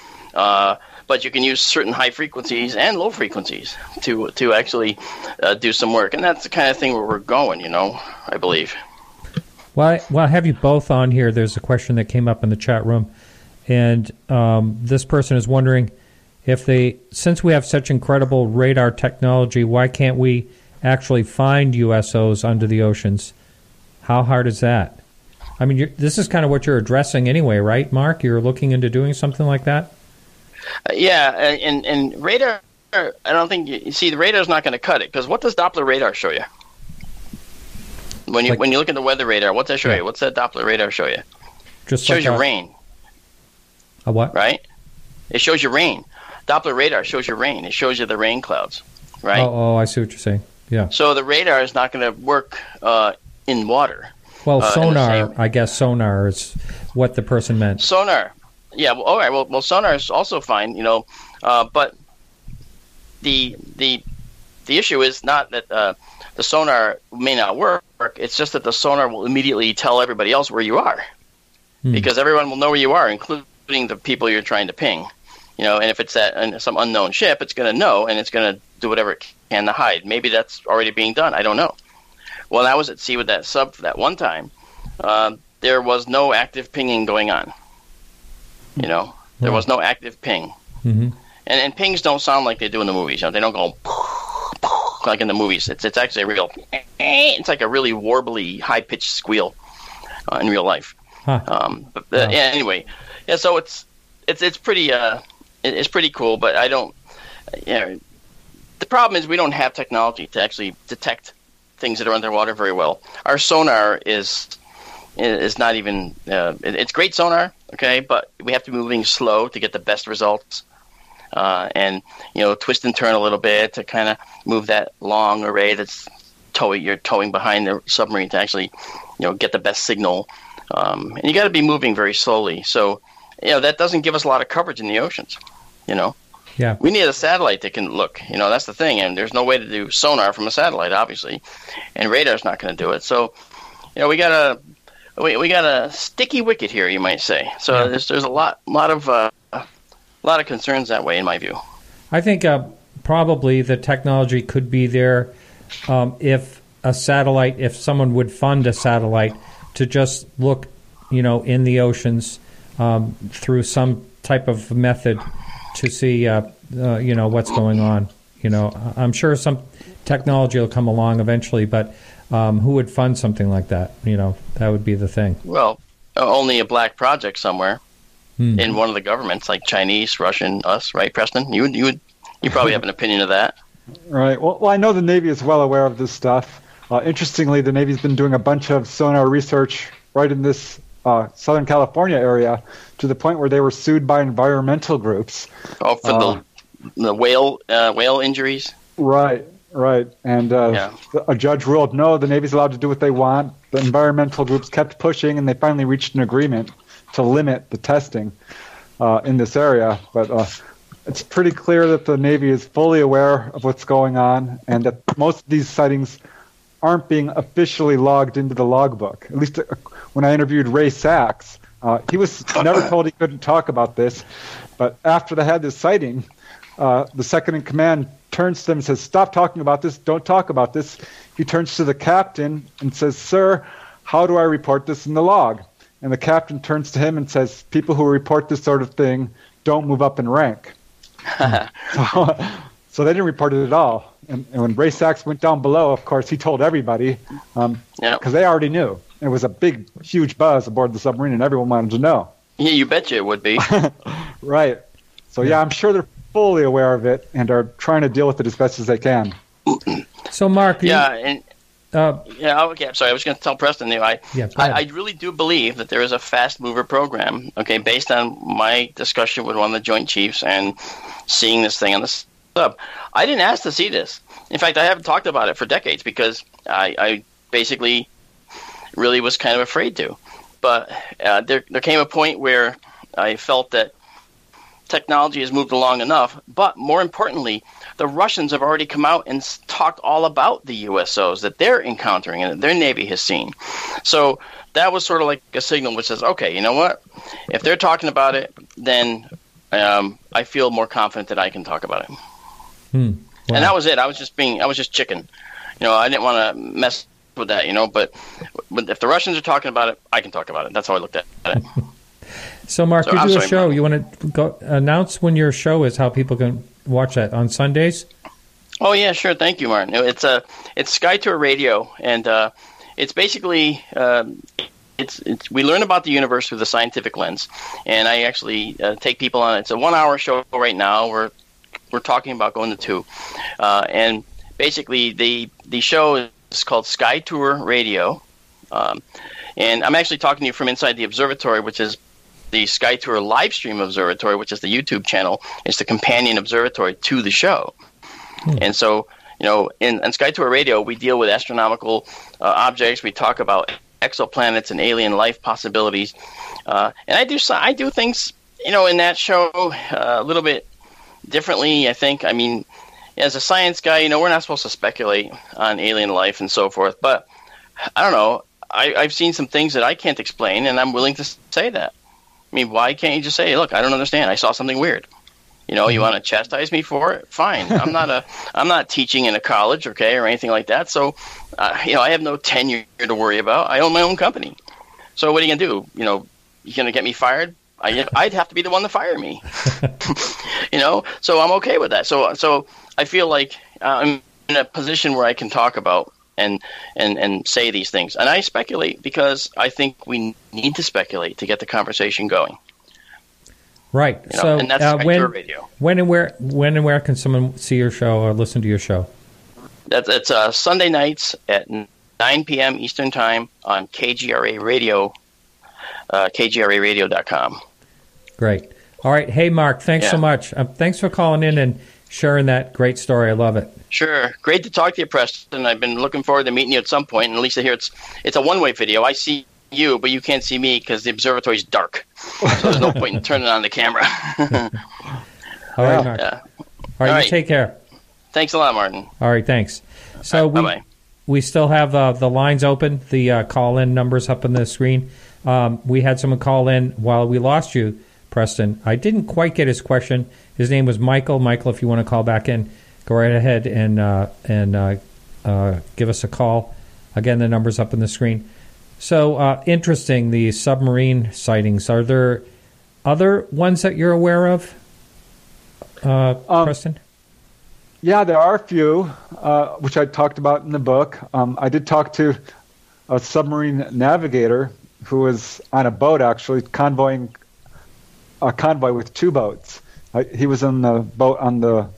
But you can use certain high frequencies and low frequencies to actually do some work. And that's the kind of thing where we're going, I believe. Well, I have you both on here. There's a question that came up in the chat room. And this person is wondering since we have such incredible radar technology, why can't we actually find USOs under the oceans? How hard is that? I mean, this is kind of what you're addressing anyway, right, Mark? You're looking into doing something like that? Yeah, and radar, I don't think the radar's not going to cut it, because what does Doppler radar show you? When you look at the weather radar, what's that show you? What's that Doppler radar show you? Just shows you rain. A what? Right? It shows you rain. Doppler radar shows you rain. It shows you the rain clouds, right? Oh, I see what you're saying. Yeah. So the radar is not going to work in water. Well, sonar, I guess sonar is what the person meant. Sonar. Yeah, well, all right. Well, sonar is also fine, but the issue is not that the sonar may not work. It's just that the sonar will immediately tell everybody else where you are, because everyone will know where you are, including the people you're trying to ping. And if it's at some unknown ship, it's going to know, and it's going to do whatever it can to hide. Maybe that's already being done. I don't know. When I was at sea with that sub for that one time, there was no active pinging going on. There was no active ping. Mm-hmm. And pings don't sound like they do in the movies. They don't go like in the movies. It's actually a real. It's like a really warbly, high pitched squeal in real life. Huh. Anyway, yeah. So it's pretty it's pretty cool. But I don't. The problem is we don't have technology to actually detect things that are underwater very well. Our sonar is not even. It's great sonar, okay, but we have to be moving slow to get the best results. And twist and turn a little bit to kind of move that long array that's you're towing behind the submarine to actually get the best signal. And you got to be moving very slowly. So that doesn't give us a lot of coverage in the oceans. Yeah, we need a satellite that can look. That's the thing, and there's no way to do sonar from a satellite, obviously, and radar's not going to do it. So we got a sticky wicket here, you might say. So there's a lot of concerns that way, in my view. I think probably the technology could be there if someone would fund a satellite to just look, in the oceans through some type of method to see, what's going on. I'm sure some technology will come along eventually, but who would fund something like that? That would be the thing. Well, only a black project somewhere. In one of the governments, like Chinese, Russian, us, right, Preston? You probably have an opinion of that. Right. Well, I know the Navy is well aware of this stuff. Interestingly, the Navy's been doing a bunch of sonar research right in this Southern California area, to the point where they were sued by environmental groups. Oh, for the whale injuries? Right. And a judge ruled, no, the Navy's allowed to do what they want. The environmental groups kept pushing, and they finally reached an agreement to limit the testing in this area. But it's pretty clear that the Navy is fully aware of what's going on, and that most of these sightings aren't being officially logged into the logbook. At least when I interviewed Ray Sachs, He was never told he couldn't talk about this, but after they had this sighting, the second in command turns to them and says, "Stop talking about this. Don't talk about this." He turns to the captain and says, "Sir, how do I report this in the log?" And the captain turns to him and says, "People who report this sort of thing don't move up in rank." So they didn't report it at all. And when Ray Sachs went down below, of course, he told everybody because they already knew. It was a big, huge buzz aboard the submarine, and everyone wanted to know. Yeah, you betcha it would be. Right. So, yeah, I'm sure they're fully aware of it and are trying to deal with it as best as they can. So, Mark, okay. I'm sorry. I was going to tell Preston. I really do believe that there is a fast mover program. Okay, based on my discussion with one of the Joint Chiefs and seeing this thing on the sub. I didn't ask to see this. In fact, I haven't talked about it for decades because I basically really was kind of afraid to. But there came a point where I felt that technology has moved along enough. But more importantly, the Russians have already come out and talked all about the USOs that they're encountering and that their Navy has seen. So that was sort of like a signal which says, okay, you know what? If they're talking about it, then I feel more confident that I can talk about it. Wow. And that was it. I was just chicken. I didn't want to mess with that, but if the Russians are talking about it, I can talk about it. That's how I looked at it. So, Mark, you do a show. Mark. You want to go announce when your show is, how people can watch that on Sundays? Oh yeah, sure. Thank you, Martin. It's Sky Tour Radio, and it's basically we learn about the universe through the scientific lens, and I actually take people on. It's a 1-hour show right now. We're talking about going to 2, and basically the show is called Sky Tour Radio, and I'm actually talking to you from inside the observatory, which is the Sky Tour live stream observatory, which is the YouTube channel. It's the companion observatory to the show. And so, in Sky Tour Radio, we deal with astronomical objects. We talk about exoplanets and alien life possibilities. And I do things, in that show a little bit differently, I think. I mean, as a science guy, we're not supposed to speculate on alien life and so forth. But I don't know. I've seen some things that I can't explain, and I'm willing to say that. I mean, why can't you just say, look, I don't understand. I saw something weird. You want to chastise me for it? Fine. I'm not teaching in a college, okay, or anything like that. So, I have no tenure to worry about. I own my own company. So what are you going to do? You're going to get me fired? I'd have to be the one to fire me. So I'm okay with that. So I feel like I'm in a position where I can talk about and say these things. And I speculate because I think we need to speculate to get the conversation going. Right. So and that's radio. When and where can someone see your show or listen to your show? It's Sunday nights at 9 p.m. Eastern Time on KGRA Radio, KGRAradio.com. Great. All right. Hey, Mark, thanks so much. Thanks for calling in and sharing that great story. I love it. Sure. Great to talk to you, Preston. I've been looking forward to meeting you at some point. And Lisa, here it's a one-way video. I see you, but you can't see me because the observatory is dark. So there's no point in turning on the camera. All right, Mark. Yeah. All right, you take care. Thanks a lot, Martin. All right, thanks. So we still have the lines open, the call-in numbers up on the screen. We had someone call in while we lost you, Preston. I didn't quite get his question. His name was Michael. Michael, if you want to call back in, go right ahead and give us a call. Again, the number's up on the screen. So interesting, the submarine sightings. Are there other ones that you're aware of, Preston? Yeah, there are a few, which I talked about in the book. I did talk to a submarine navigator who was on a boat, actually, convoying a convoy with 2 boats. He was in the boat on the...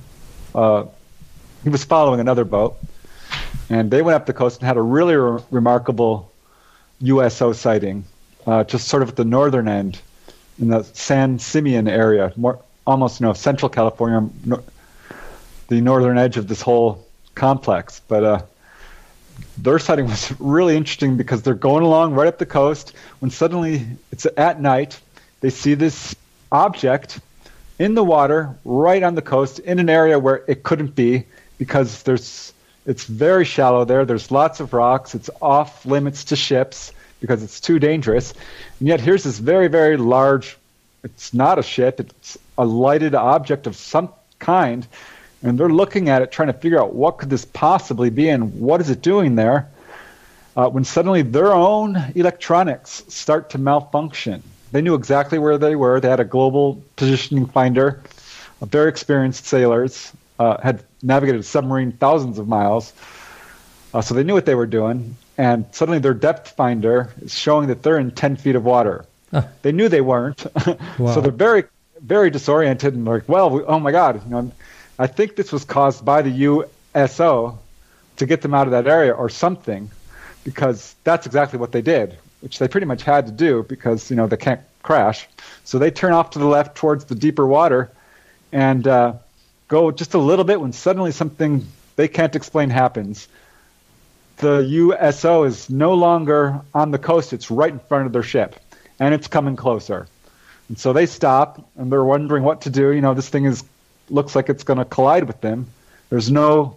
he was following another boat, and they went up the coast and had a really remarkable USO sighting, just sort of at the northern end, in the San Simeon area, almost Central California, the northern edge of this whole complex. But their sighting was really interesting because they're going along right up the coast when suddenly it's at night. They see this object in the water right on the coast in an area where it couldn't be because it's very shallow there. There's lots of rocks. It's off limits to ships. because it's too dangerous. And yet here's this very, very large, it's not a ship, it's a lighted object of some kind, and they're looking at it, trying to figure out what could this possibly be and what is it doing there, when suddenly their own electronics start to malfunction. They knew exactly where they were. They had a global positioning finder, very experienced sailors, had navigated a submarine thousands of miles, so they knew what they were doing. And suddenly their depth finder is showing that they're in 10 feet of water. They knew they weren't, Wow. so they're very, very disoriented and like, well, oh my God, I think this was caused by the USO to get them out of that area or something, because that's exactly what they did, which they pretty much had to do because, they can't crash. So they turn off to the left towards the deeper water and go just a little bit when suddenly something they can't explain happens. The USO is no longer on the coast. It's right in front of their ship, and it's coming closer. And so they stop, and they're wondering what to do. This thing looks like it's going to collide with them. There's no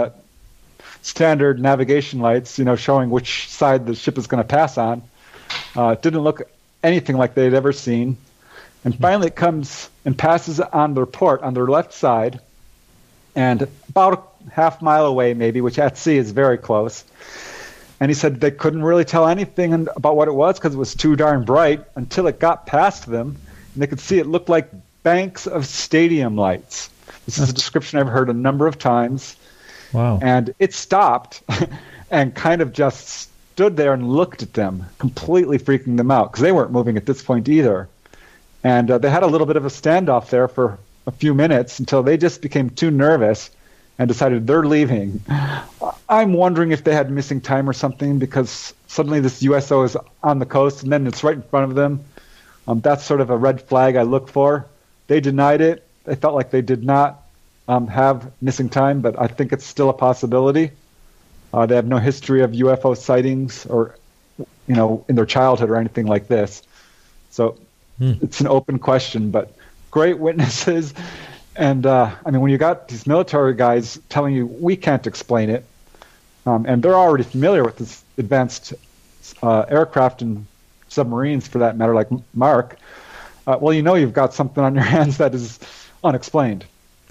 standard navigation lights, showing which side the ship is going to pass on. It didn't look anything like they'd ever seen. And finally it comes and passes on their port on their left side, and about a half mile away maybe, which at sea is very close. And he said they couldn't really tell anything about what it was because it was too darn bright until it got past them, and they could see it looked like banks of stadium lights. This is a description I've heard a number of times. Wow. And it stopped and kind of just stood there and looked at them, completely freaking them out because they weren't moving at this point either. And they had a little bit of a standoff there for a few minutes until they just became too nervous and decided they're leaving. I'm wondering if they had missing time or something, because suddenly this USO is on the coast and then it's right in front of them. That's sort of a red flag I look for. They denied it. They felt like they did not have missing time, but I think it's still a possibility. They have no history of UFO sightings or, in their childhood or anything like this. So it's an open question, but great witnesses. And, when you got these military guys telling you, we can't explain it, and they're already familiar with this advanced aircraft and submarines, for that matter, like Mark, well, you've got something on your hands that is unexplained.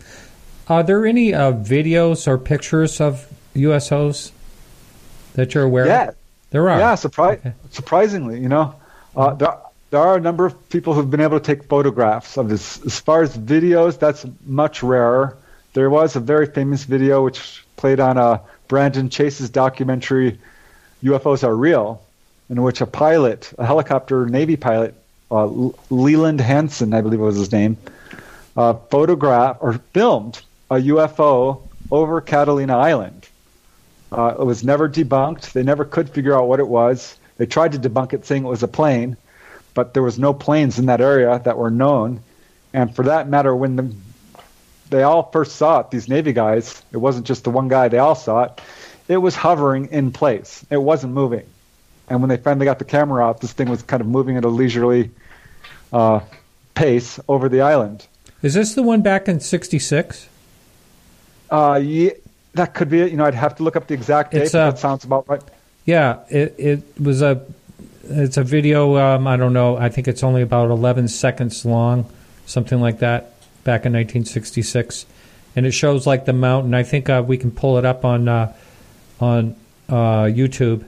Are there any videos or pictures of USOs that you're aware of? There are. Yeah, surprisingly, there are a number of people who've been able to take photographs of this. As far as videos, that's much rarer. There was a very famous video which played on Brandon Chase's documentary, UFOs Are Real, in which a helicopter Navy pilot, Leland Hansen, I believe was his name, photographed or filmed a UFO over Catalina Island. It was never debunked. They never could figure out what it was. They tried to debunk it, saying it was a plane, but there was no planes in that area that were known. And for that matter, when they all first saw it, these Navy guys, it wasn't just the one guy, they all saw it, it was hovering in place. It wasn't moving. And when they finally got the camera out, this thing was kind of moving at a leisurely pace over the island. Is this the one back in 1966? Yeah, that could be it. I'd have to look up the exact date, but that sounds about right. Yeah, it's a video, I don't know, I think it's only about 11 seconds long, something like that, back in 1966. And it shows like the mountain. I think we can pull it up on YouTube.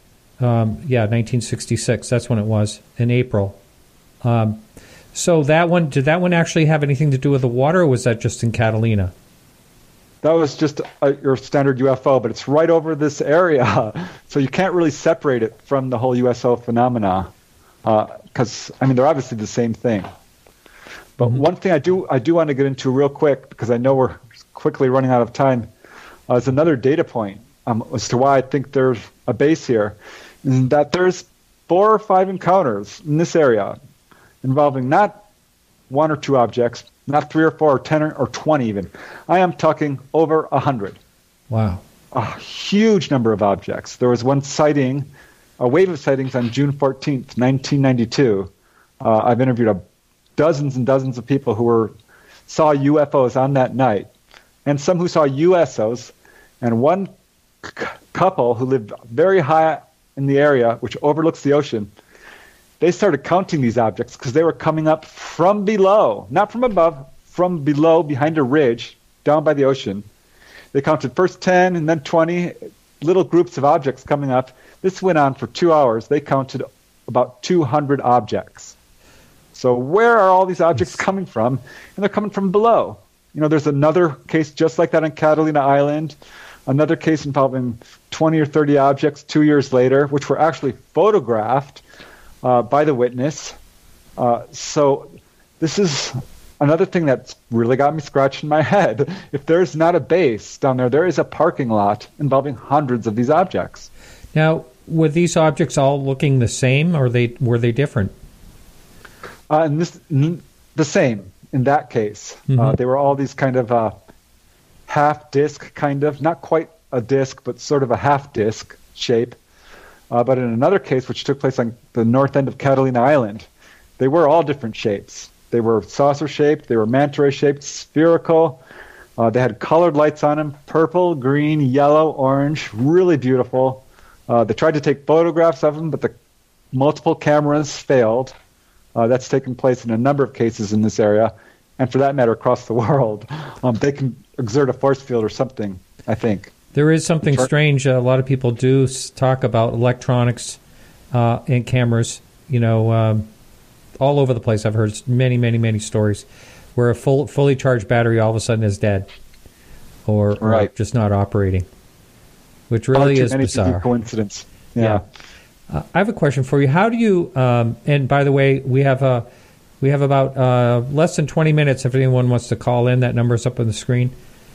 1966, that's when it was, in April. So did that one actually have anything to do with the water, or was that just in Catalina? That was just your standard UFO, but it's right over this area, so you can't really separate it from the whole USO phenomena, because they're obviously the same thing. But one thing I do want to get into real quick, because I know we're quickly running out of time, is another data point as to why I think there's a base here, is that there's 4 or 5 encounters in this area involving not 1 or 2 objects, not 3 or 4 or 10 or 20 even. I am talking over 100. Wow. A huge number of objects. There was one sighting, a wave of sightings on June 14th, 1992. I've interviewed dozens and dozens of people who saw UFOs on that night, and some who saw USOs, and one couple who lived very high in the area, which overlooks the ocean, they started counting these objects because they were coming up from below, not from above, from below, behind a ridge, down by the ocean. They counted first 10 and then 20 little groups of objects coming up. This went on for 2 hours. They counted about 200 objects. So where are all these objects coming from? And they're coming from below. There's another case just like that on Catalina Island, another case involving 20 or 30 objects 2 years later, which were actually photographed by the witness. So this is another thing that's really got me scratching my head. If there's not a base down there, there is a parking lot involving hundreds of these objects. Now, were these objects all looking the same, or were they different? The same in that case. Mm-hmm. They were all these kind of half disc, kind of, not quite a disc, but sort of a half disc shape. But in another case, which took place on the north end of Catalina Island, they were all different shapes. They were saucer-shaped, they were manta ray-shaped, spherical. They had colored lights on them, purple, green, yellow, orange, really beautiful. They tried to take photographs of them, but the multiple cameras failed. That's taken place in a number of cases in this area, and for that matter, across the world. They can exert a force field or something, I think. There is something strange. A lot of people do talk about electronics and cameras, all over the place. I've heard many, many, many stories where a fully charged battery all of a sudden is dead or just not operating, which really is bizarre. Coincidence. Yeah. I have a question for you. How do you? And by the way, we have about less than 20 minutes. If anyone wants to call in, that number's up on the screen.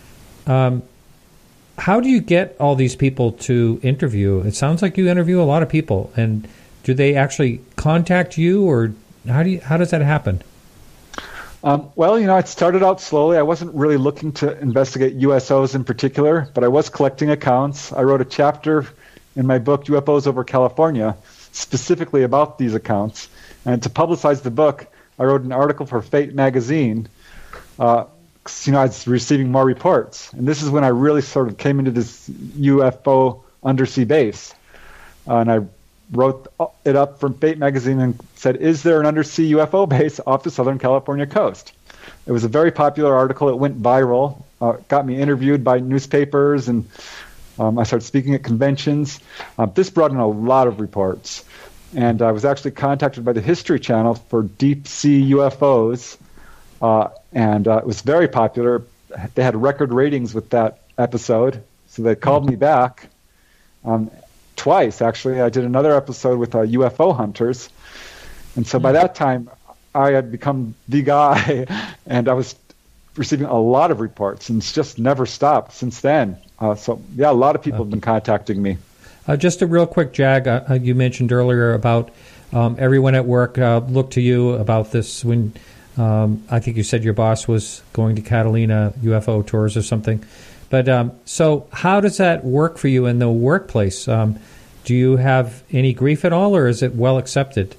How do you get all these people to interview? It sounds like you interview a lot of people, and do they actually contact you, or how does that happen? Well, it started out slowly. I wasn't really looking to investigate USOs in particular, but I was collecting accounts. I wrote a chapter in my book, UFOs Over California, specifically about these accounts. And to publicize the book, I wrote an article for Fate magazine. I was receiving more reports. And this is when I really sort of came into this UFO undersea base. And I wrote it up from Fate magazine and said, is there an undersea UFO base off the Southern California coast? It was a very popular article. It went viral, got me interviewed by newspapers, and I started speaking at conventions. This brought in a lot of reports. And I was actually contacted by the History Channel for deep sea UFOs. And it was very popular. They had record ratings with that episode. So they called me back. Twice, actually. I did another episode with UFO hunters. And so by that time, I had become the guy, and I was receiving a lot of reports, and it's just never stopped since then. A lot of people have been contacting me. Just a real quick, Jag, you mentioned earlier about everyone at work looked to you about this when I think you said your boss was going to Catalina UFO tours or something. But so how does that work for you in the workplace? Do you have any grief at all, or is it well accepted?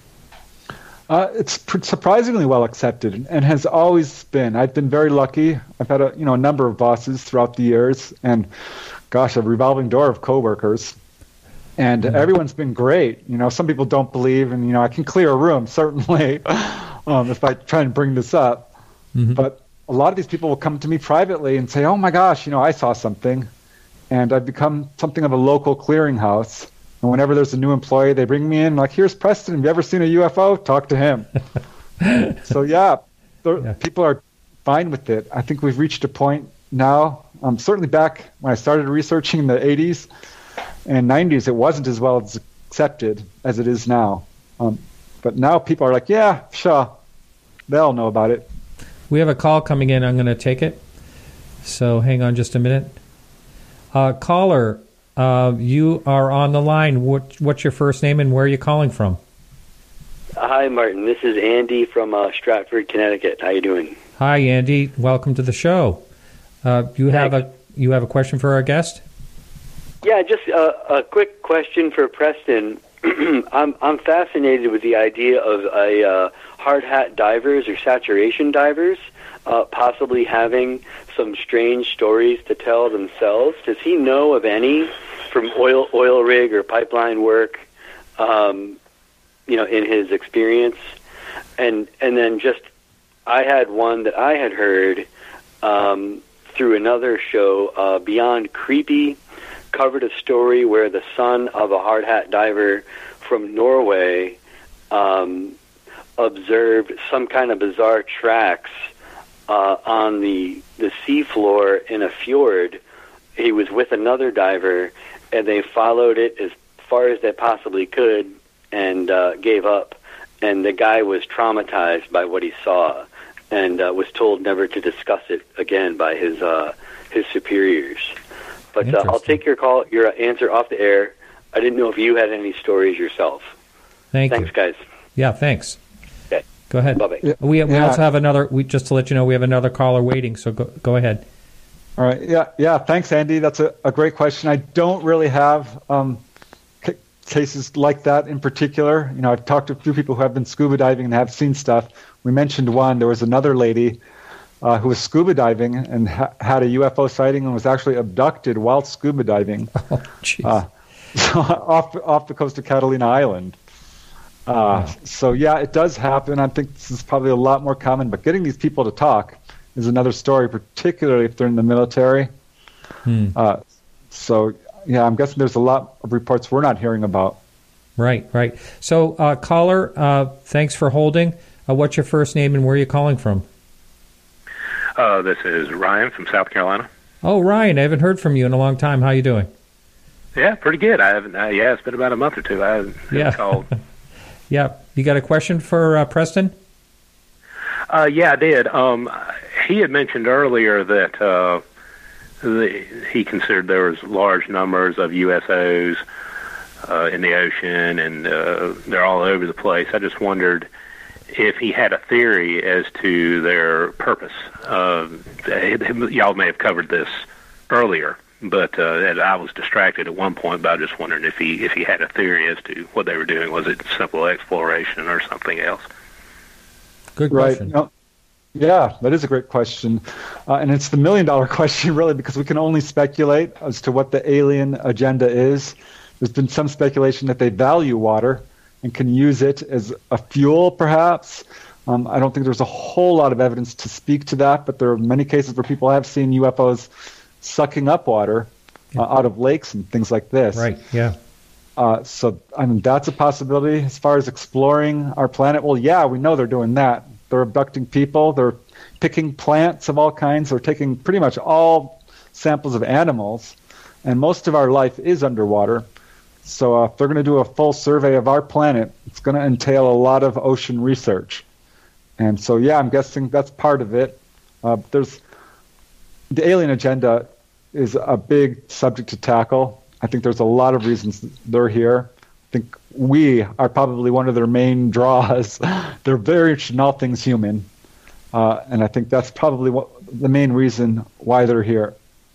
It's surprisingly well accepted, and has always been. I've been very lucky. I've had a number of bosses throughout the years, and a revolving door of coworkers, and everyone's been great. Some people don't believe, and I can clear a room certainly if I try and bring this up. Mm-hmm. But a lot of these people will come to me privately and say, "Oh my gosh, I saw something," and I've become something of a local clearinghouse. And whenever there's a new employee, they bring me in, like, here's Preston. Have you ever seen a UFO? Talk to him. So, people are fine with it. I think we've reached a point now, certainly back when I started researching in the 80s and 90s, it wasn't as well accepted as it is now. But now people are like, yeah, sure. They'll know about it. We have a call coming in. I'm going to take it. So hang on just a minute. Caller, you are on the line. What's your first name and where are you calling from? Hi, Martin. This is Andy from Stratford, Connecticut. How you doing? Hi, Andy. Welcome to the show. You have a question for our guest? Yeah, just a quick question for Preston. I'm fascinated with the idea of a hard hat divers or saturation divers possibly having some strange stories to tell themselves. Does he know of any from oil rig or pipeline work, in his experience. And then just, I had one that I had heard through another show, Beyond Creepy, covered a story where the son of a hard hat diver from Norway observed some kind of bizarre tracks on the seafloor in a fjord. He was with another diver, and they followed it as far as they possibly could and gave up. And the guy was traumatized by what he saw and was told never to discuss it again by his superiors. But I'll take your answer off the air. I didn't know if you had any stories yourself. Thanks, guys. Yeah, thanks. Okay. Go ahead. Bye-bye. Yeah. We also have another, just to let you know, we have another caller waiting, so go ahead. All right. Yeah. Thanks, Andy. That's a great question. I don't really have cases like that in particular. I've talked to a few people who have been scuba diving and have seen stuff. We mentioned one. There was another lady who was scuba diving and had a UFO sighting and was actually abducted while scuba diving off the coast of Catalina Island. So, yeah, it does happen. I think this is probably a lot more common. But getting these people to talk is another story, particularly if they're in the military. So, yeah, I'm guessing there's a lot of reports we're not hearing about. Right. So, caller, thanks for holding. What's your first name and where are you calling from? This is Ryan from South Carolina. Oh, Ryan, I haven't heard from you in a long time. How are you doing? Yeah, pretty good. I haven't. It's been about a month or two. I haven't called. Yeah, you got a question for Preston? Yeah, I did. He had mentioned earlier that he considered there was large numbers of USOs in the ocean, and they're all over the place. I just wondered if he had a theory as to their purpose. Y'all may have covered this earlier, but I was distracted at one point. But I was just wondering if he had a theory as to what they were doing. Was it simple exploration or something else? Good question. Right. Yeah, that is a great question. And it's the million-dollar question, really, because we can only speculate as to what the alien agenda is. There's been some speculation that they value water and can use it as a fuel, perhaps. I don't think there's a whole lot of evidence to speak to that, but there are many cases where people have seen UFOs sucking up water out of lakes and things like this. Right, yeah. So, that's a possibility. As far as exploring our planet, well, yeah, we know they're doing that. They're abducting people. They're picking plants of all kinds. They're taking pretty much all samples of animals. And most of our life is underwater. So if they're going to do a full survey of our planet, it's going to entail a lot of ocean research. And so, yeah, I'm guessing that's part of it. The alien agenda is a big subject to tackle. I think there's a lot of reasons they're here. I think we are probably one of their main draws. They're very interested in all things human. And I think that's probably the main reason why they're here.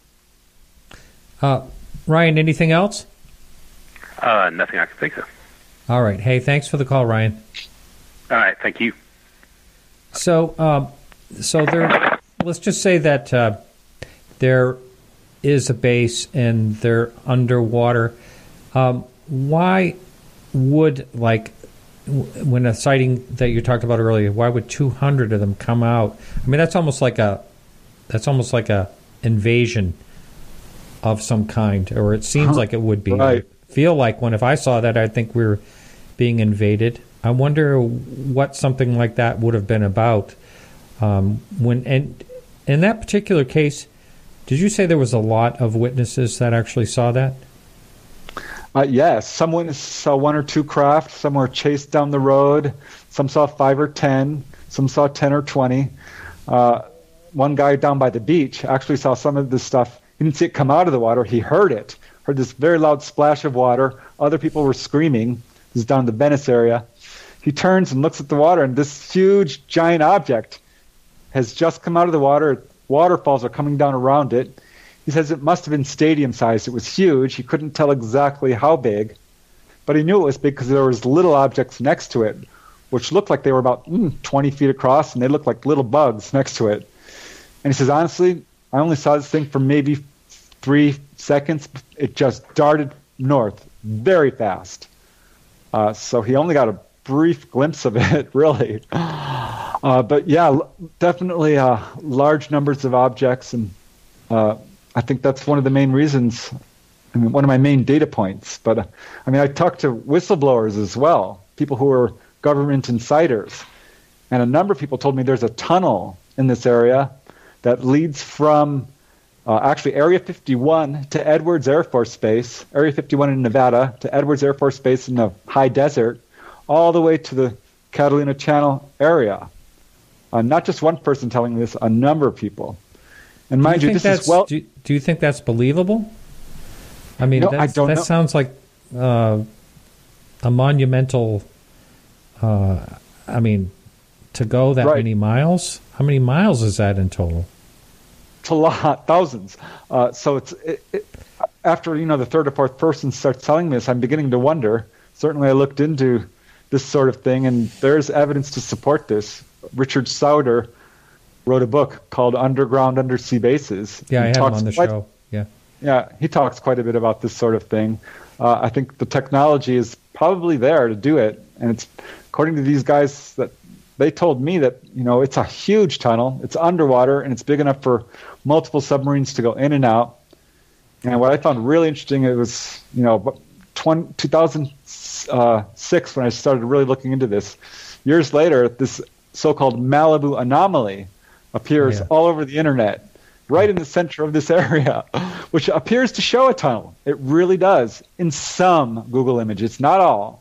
Ryan, anything else? Nothing I can think of. All right. Hey, thanks for the call, Ryan. All right. Thank you. So there. Let's just say that there is a base and they're underwater. Why would, when a sighting that you talked about earlier, why would 200 of them come out? I mean, that's almost like a invasion of some kind, or it seems like it would be. Right. I feel like if I saw that, I'd think we were being invaded. I wonder what something like that would have been about. And in that particular case, did you say there was a lot of witnesses that actually saw that? Yes. Some witnesses saw one or two craft. Some were chased down the road. Some saw 5 or 10. Some saw 10 or 20. One guy down by the beach actually saw some of this stuff. He didn't see it come out of the water. He heard it. Heard this very loud splash of water. Other people were screaming. This is down in the Venice area. He turns and looks at the water, and this huge, giant object has just come out of the water. Waterfalls are coming down around it. He says it must have been stadium-sized. It was huge. He couldn't tell exactly how big, but he knew it was big because there was little objects next to it, which looked like they were about 20 feet across, and they looked like little bugs next to it. And he says, honestly, I only saw this thing for maybe 3 seconds, it just darted north very fast. So he only got a brief glimpse of it, really. But yeah, definitely large numbers of objects, and I think that's one of the main reasons, I mean, one of my main data points. But I mean, I talked to whistleblowers as well, people who are government insiders, and a number of people told me there's a tunnel in this area that leads from actually Area 51 to Edwards Air Force Base, Area 51 in Nevada to Edwards Air Force Base in the high desert, all the way to the Catalina Channel area. Not just one person telling me this, a number of people. And mind you, this is well... Do you think that's believable? I mean, no, I don't know. Sounds like a monumental... I mean, to go that many miles? How many miles is that in total? It's a lot, thousands. So it's after the third or fourth person starts telling me this, I'm beginning to wonder. Certainly, I looked into this sort of thing, and there's evidence to support this. Richard Sauder wrote a book called Underground Undersea Bases. Yeah, I had him on the show. Yeah, he talks quite a bit about this sort of thing. I think the technology is probably there to do it, and it's according to these guys that they told me that it's a huge tunnel, it's underwater, and it's big enough for multiple submarines to go in and out. And what I found really interesting, it was 2006 when I started really looking into this. Years later, this so-called Malibu anomaly appears all over the internet, right in the center of this area, which appears to show a tunnel. It really does in some Google images, not all.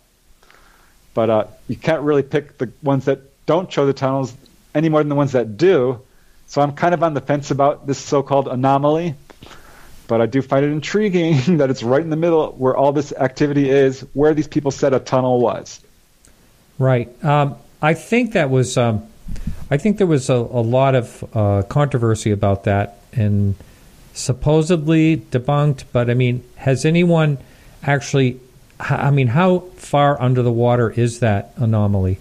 But you can't really pick the ones that don't show the tunnels any more than the ones that do. So I'm kind of on the fence about this so-called anomaly. But I do find it intriguing that it's right in the middle where all this activity is, where these people said a tunnel was. Right. I think that was. I think there was a lot of controversy about that, and supposedly debunked. But I mean, has anyone actually? I mean, how far under the water is that anomaly?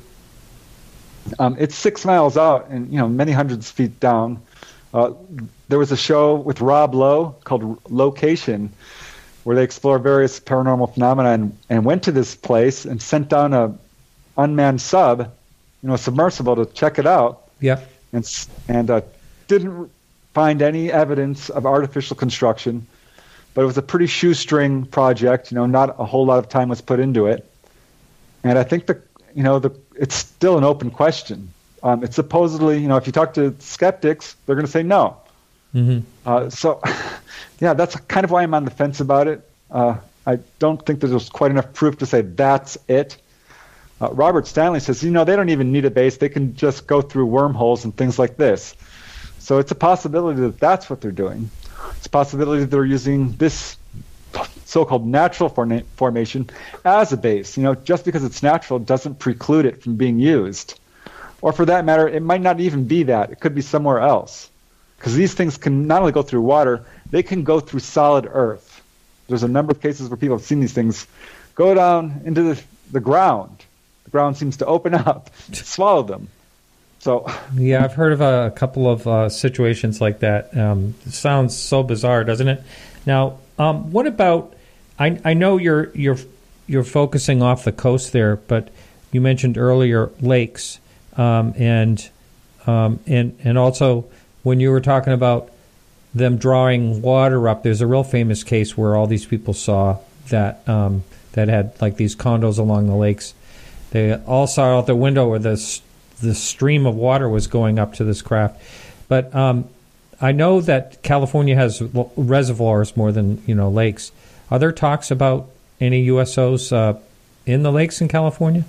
It's 6 miles out, and many hundreds of feet down. There was a show with Rob Lowe called Location, where they explore various paranormal phenomena, and went to this place and sent down a unmanned sub, a submersible, to check it out. Yeah, and didn't find any evidence of artificial construction, but it was a pretty shoestring project. Not a whole lot of time was put into it, and I think it's still an open question. It's supposedly, if you talk to skeptics, they're going to say no. Mm-hmm. So, yeah, that's kind of why I'm on the fence about it. I don't think there's quite enough proof to say that's it. Robert Stanley says, they don't even need a base. They can just go through wormholes and things like this. So it's a possibility that that's what they're doing. It's a possibility that they're using this so-called natural formation as a base. Just because it's natural doesn't preclude it from being used. Or for that matter, it might not even be that. It could be somewhere else. Because these things can not only go through water, they can go through solid earth. There's a number of cases where people have seen these things go down into the ground. The ground seems to open up, swallow them. So yeah, I've heard of a couple of situations like that. It sounds so bizarre, doesn't it? Now, what about? I know you're focusing off the coast there, but you mentioned earlier lakes, and also when you were talking about them drawing water up. There's a real famous case where all these people saw that that had like these condos along the lakes. They all saw out the window where the stream of water was going up to this craft. But I know that California has reservoirs more than lakes. Are there talks about any USOs in the lakes in California?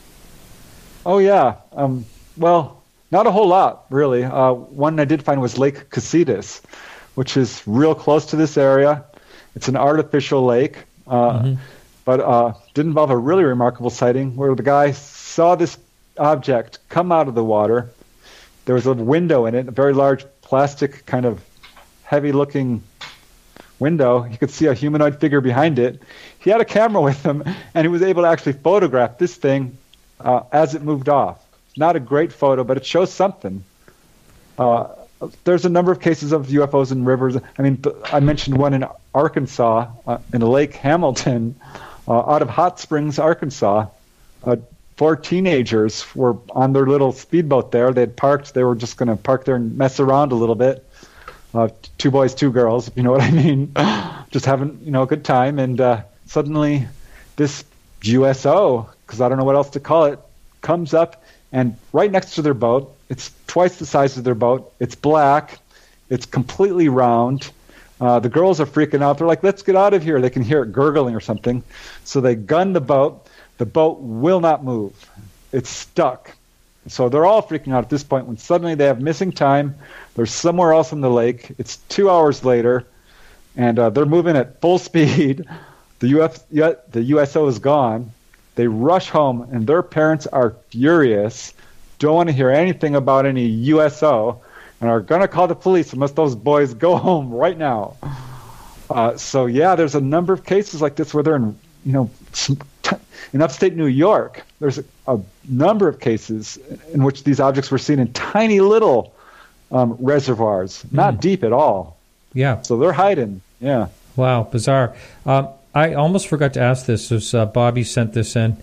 Oh yeah. Well, not a whole lot really. One I did find was Lake Casitas, which is real close to this area. It's an artificial lake, but did involve a really remarkable sighting where the guy saw this object come out of the water. There was a window in it, a very large plastic kind of heavy-looking window. You could see a humanoid figure behind it. He had a camera with him, and he was able to actually photograph this thing as it moved off. Not a great photo, but it shows something. there's a number of cases of UFOs in rivers. I mean, I mentioned one in Arkansas, in Lake Hamilton, out of Hot Springs, Arkansas. 4 teenagers were on their little speedboat there. They had parked. They were just going to park there and mess around a little bit. 2 boys, 2 girls, if you know what I mean. Just having, a good time. And suddenly this USO, because I don't know what else to call it, comes up and right next to their boat. It's twice the size of their boat. It's black. It's completely round. The girls are freaking out. They're like, let's get out of here. They can hear it gurgling or something. So they gun the boat. The boat will not move. It's stuck. So they're all freaking out at this point when suddenly they have missing time. They're somewhere else in the lake. It's 2 hours later, and they're moving at full speed. The USO is gone. They rush home, and their parents are furious, don't want to hear anything about any USO, and are going to call the police unless those boys go home right now. So, yeah, there's a number of cases like this where they're in, in upstate New York. There's a number of cases in which these objects were seen in tiny little reservoirs, not deep at all. Yeah. So they're hiding. Yeah. Wow, bizarre. I almost forgot to ask this. As Bobby sent this in,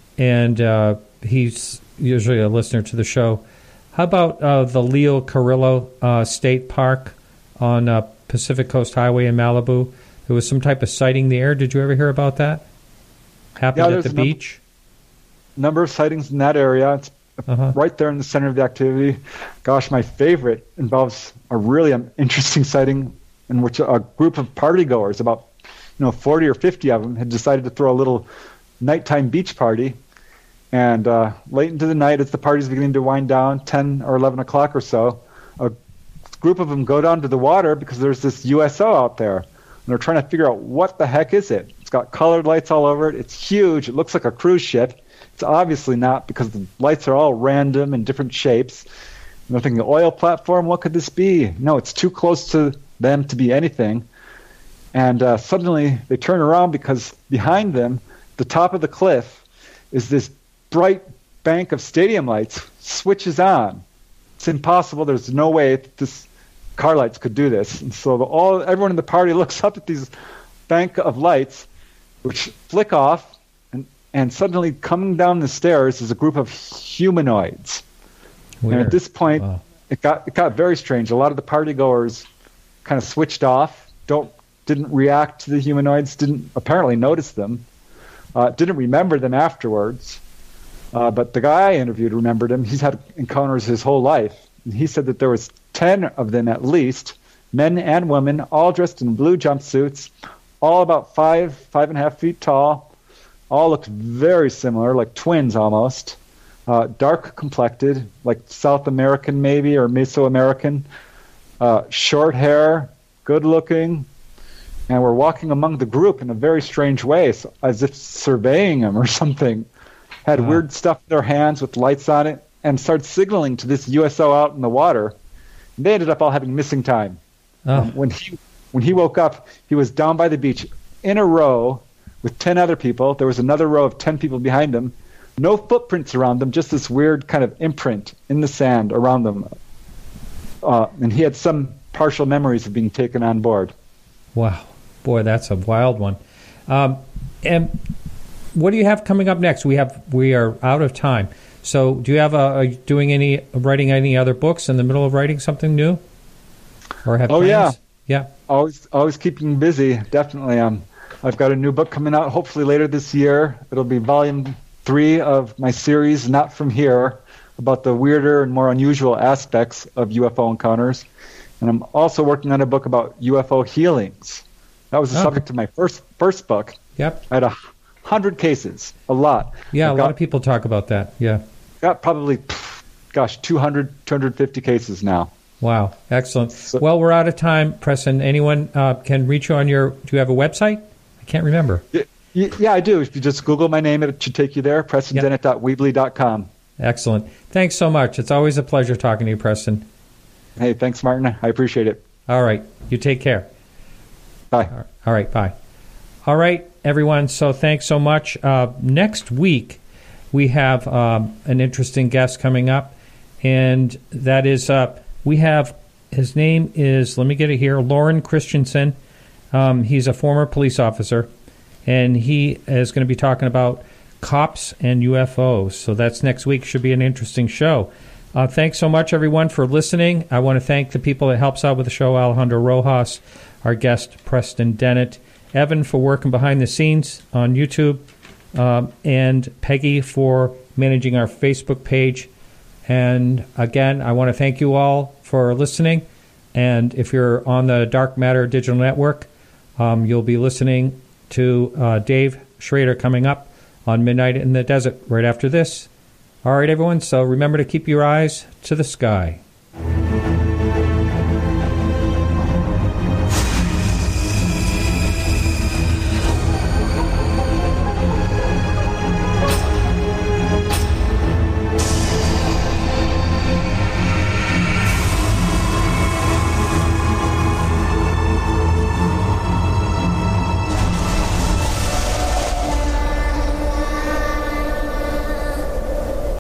and he's usually a listener to the show. How about the Leo Carrillo State Park on Pacific Coast Highway in Malibu? There was some type of sighting there. Did you ever hear about that? Happened at the beach? Number of sightings in that area. It's right there in the center of the activity. Gosh, my favorite involves a really interesting sighting in which a group of partygoers, about 40 or 50 of them, had decided to throw a little nighttime beach party. And late into the night, as the party's beginning to wind down, 10 or 11 o'clock or so, a group of them go down to the water because there's this USO out there. And they're trying to figure out what the heck is it. It's got colored lights all over it. It's huge. It looks like a cruise ship. It's obviously not because the lights are all random and different shapes. And they're thinking, oil platform, what could this be? No, it's too close to them to be anything. And suddenly they turn around because behind them, the top of the cliff, is this bright bank of stadium lights switches on. It's impossible. There's no way this car lights could do this. And so everyone in the party looks up at these bank of lights, which flick off, and suddenly coming down the stairs is a group of humanoids. Weird. And at this point, it got very strange. A lot of the partygoers kind of switched off, didn't react to the humanoids, didn't apparently notice them, didn't remember them afterwards. But the guy I interviewed remembered him. He's had encounters his whole life. And he said that there was 10 of them at least, men and women, all dressed in blue jumpsuits, all about 5.5 feet tall, all looked very similar, like twins almost, dark complected, like South American maybe, or Mesoamerican, short hair, good looking, and were walking among the group in a very strange way, so as if surveying them or something. Had weird stuff in their hands with lights on it, and started signaling to this USO out in the water. And they ended up all having missing time. When he woke up, he was down by the beach in a row with 10 other people. There was another row of 10 people behind him. No footprints around them, just this weird kind of imprint in the sand around them. And he had some partial memories of being taken on board. Wow. Boy, that's a wild one. And what do you have coming up next? We are out of time. So do you have writing any other books in the middle of writing something new? Or have plans? Yeah. Always keeping busy, definitely. I've got a new book coming out hopefully later this year. It'll be volume 3 of my series, Not From Here, about the weirder and more unusual aspects of UFO encounters. And I'm also working on a book about UFO healings. That was the subject of my first book. Yep. I had 100 cases, a lot. Yeah, a lot of people talk about that, yeah. Got probably, 200, 250 cases now. Wow, excellent. Well, we're out of time, Preston. Anyone can reach you on do you have a website? I can't remember. Yeah, I do. If you just Google my name, it should take you there, PrestonDennett.weebly.com. Excellent. Thanks so much. It's always a pleasure talking to you, Preston. Hey, thanks, Martin. I appreciate it. All right. You take care. Bye. All right, bye. All right, everyone. So thanks so much. Next week, we have an interesting guest coming up, and that is we have his name is, let me get it here, Lauren Christensen. He's a former police officer, and he is going to be talking about cops and UFOs. So that's next week. Should be an interesting show. Thanks so much, everyone, for listening. I want to thank the people that helps out with the show, Alejandro Rojas, our guest, Preston Dennett, Evan for working behind the scenes on YouTube, and Peggy for managing our Facebook page. And again, I want to thank you all for listening. And if you're on the Dark Matter Digital Network, you'll be listening to Dave Schrader coming up on Midnight in the Desert right after this. All right, everyone, so remember to keep your eyes to the sky.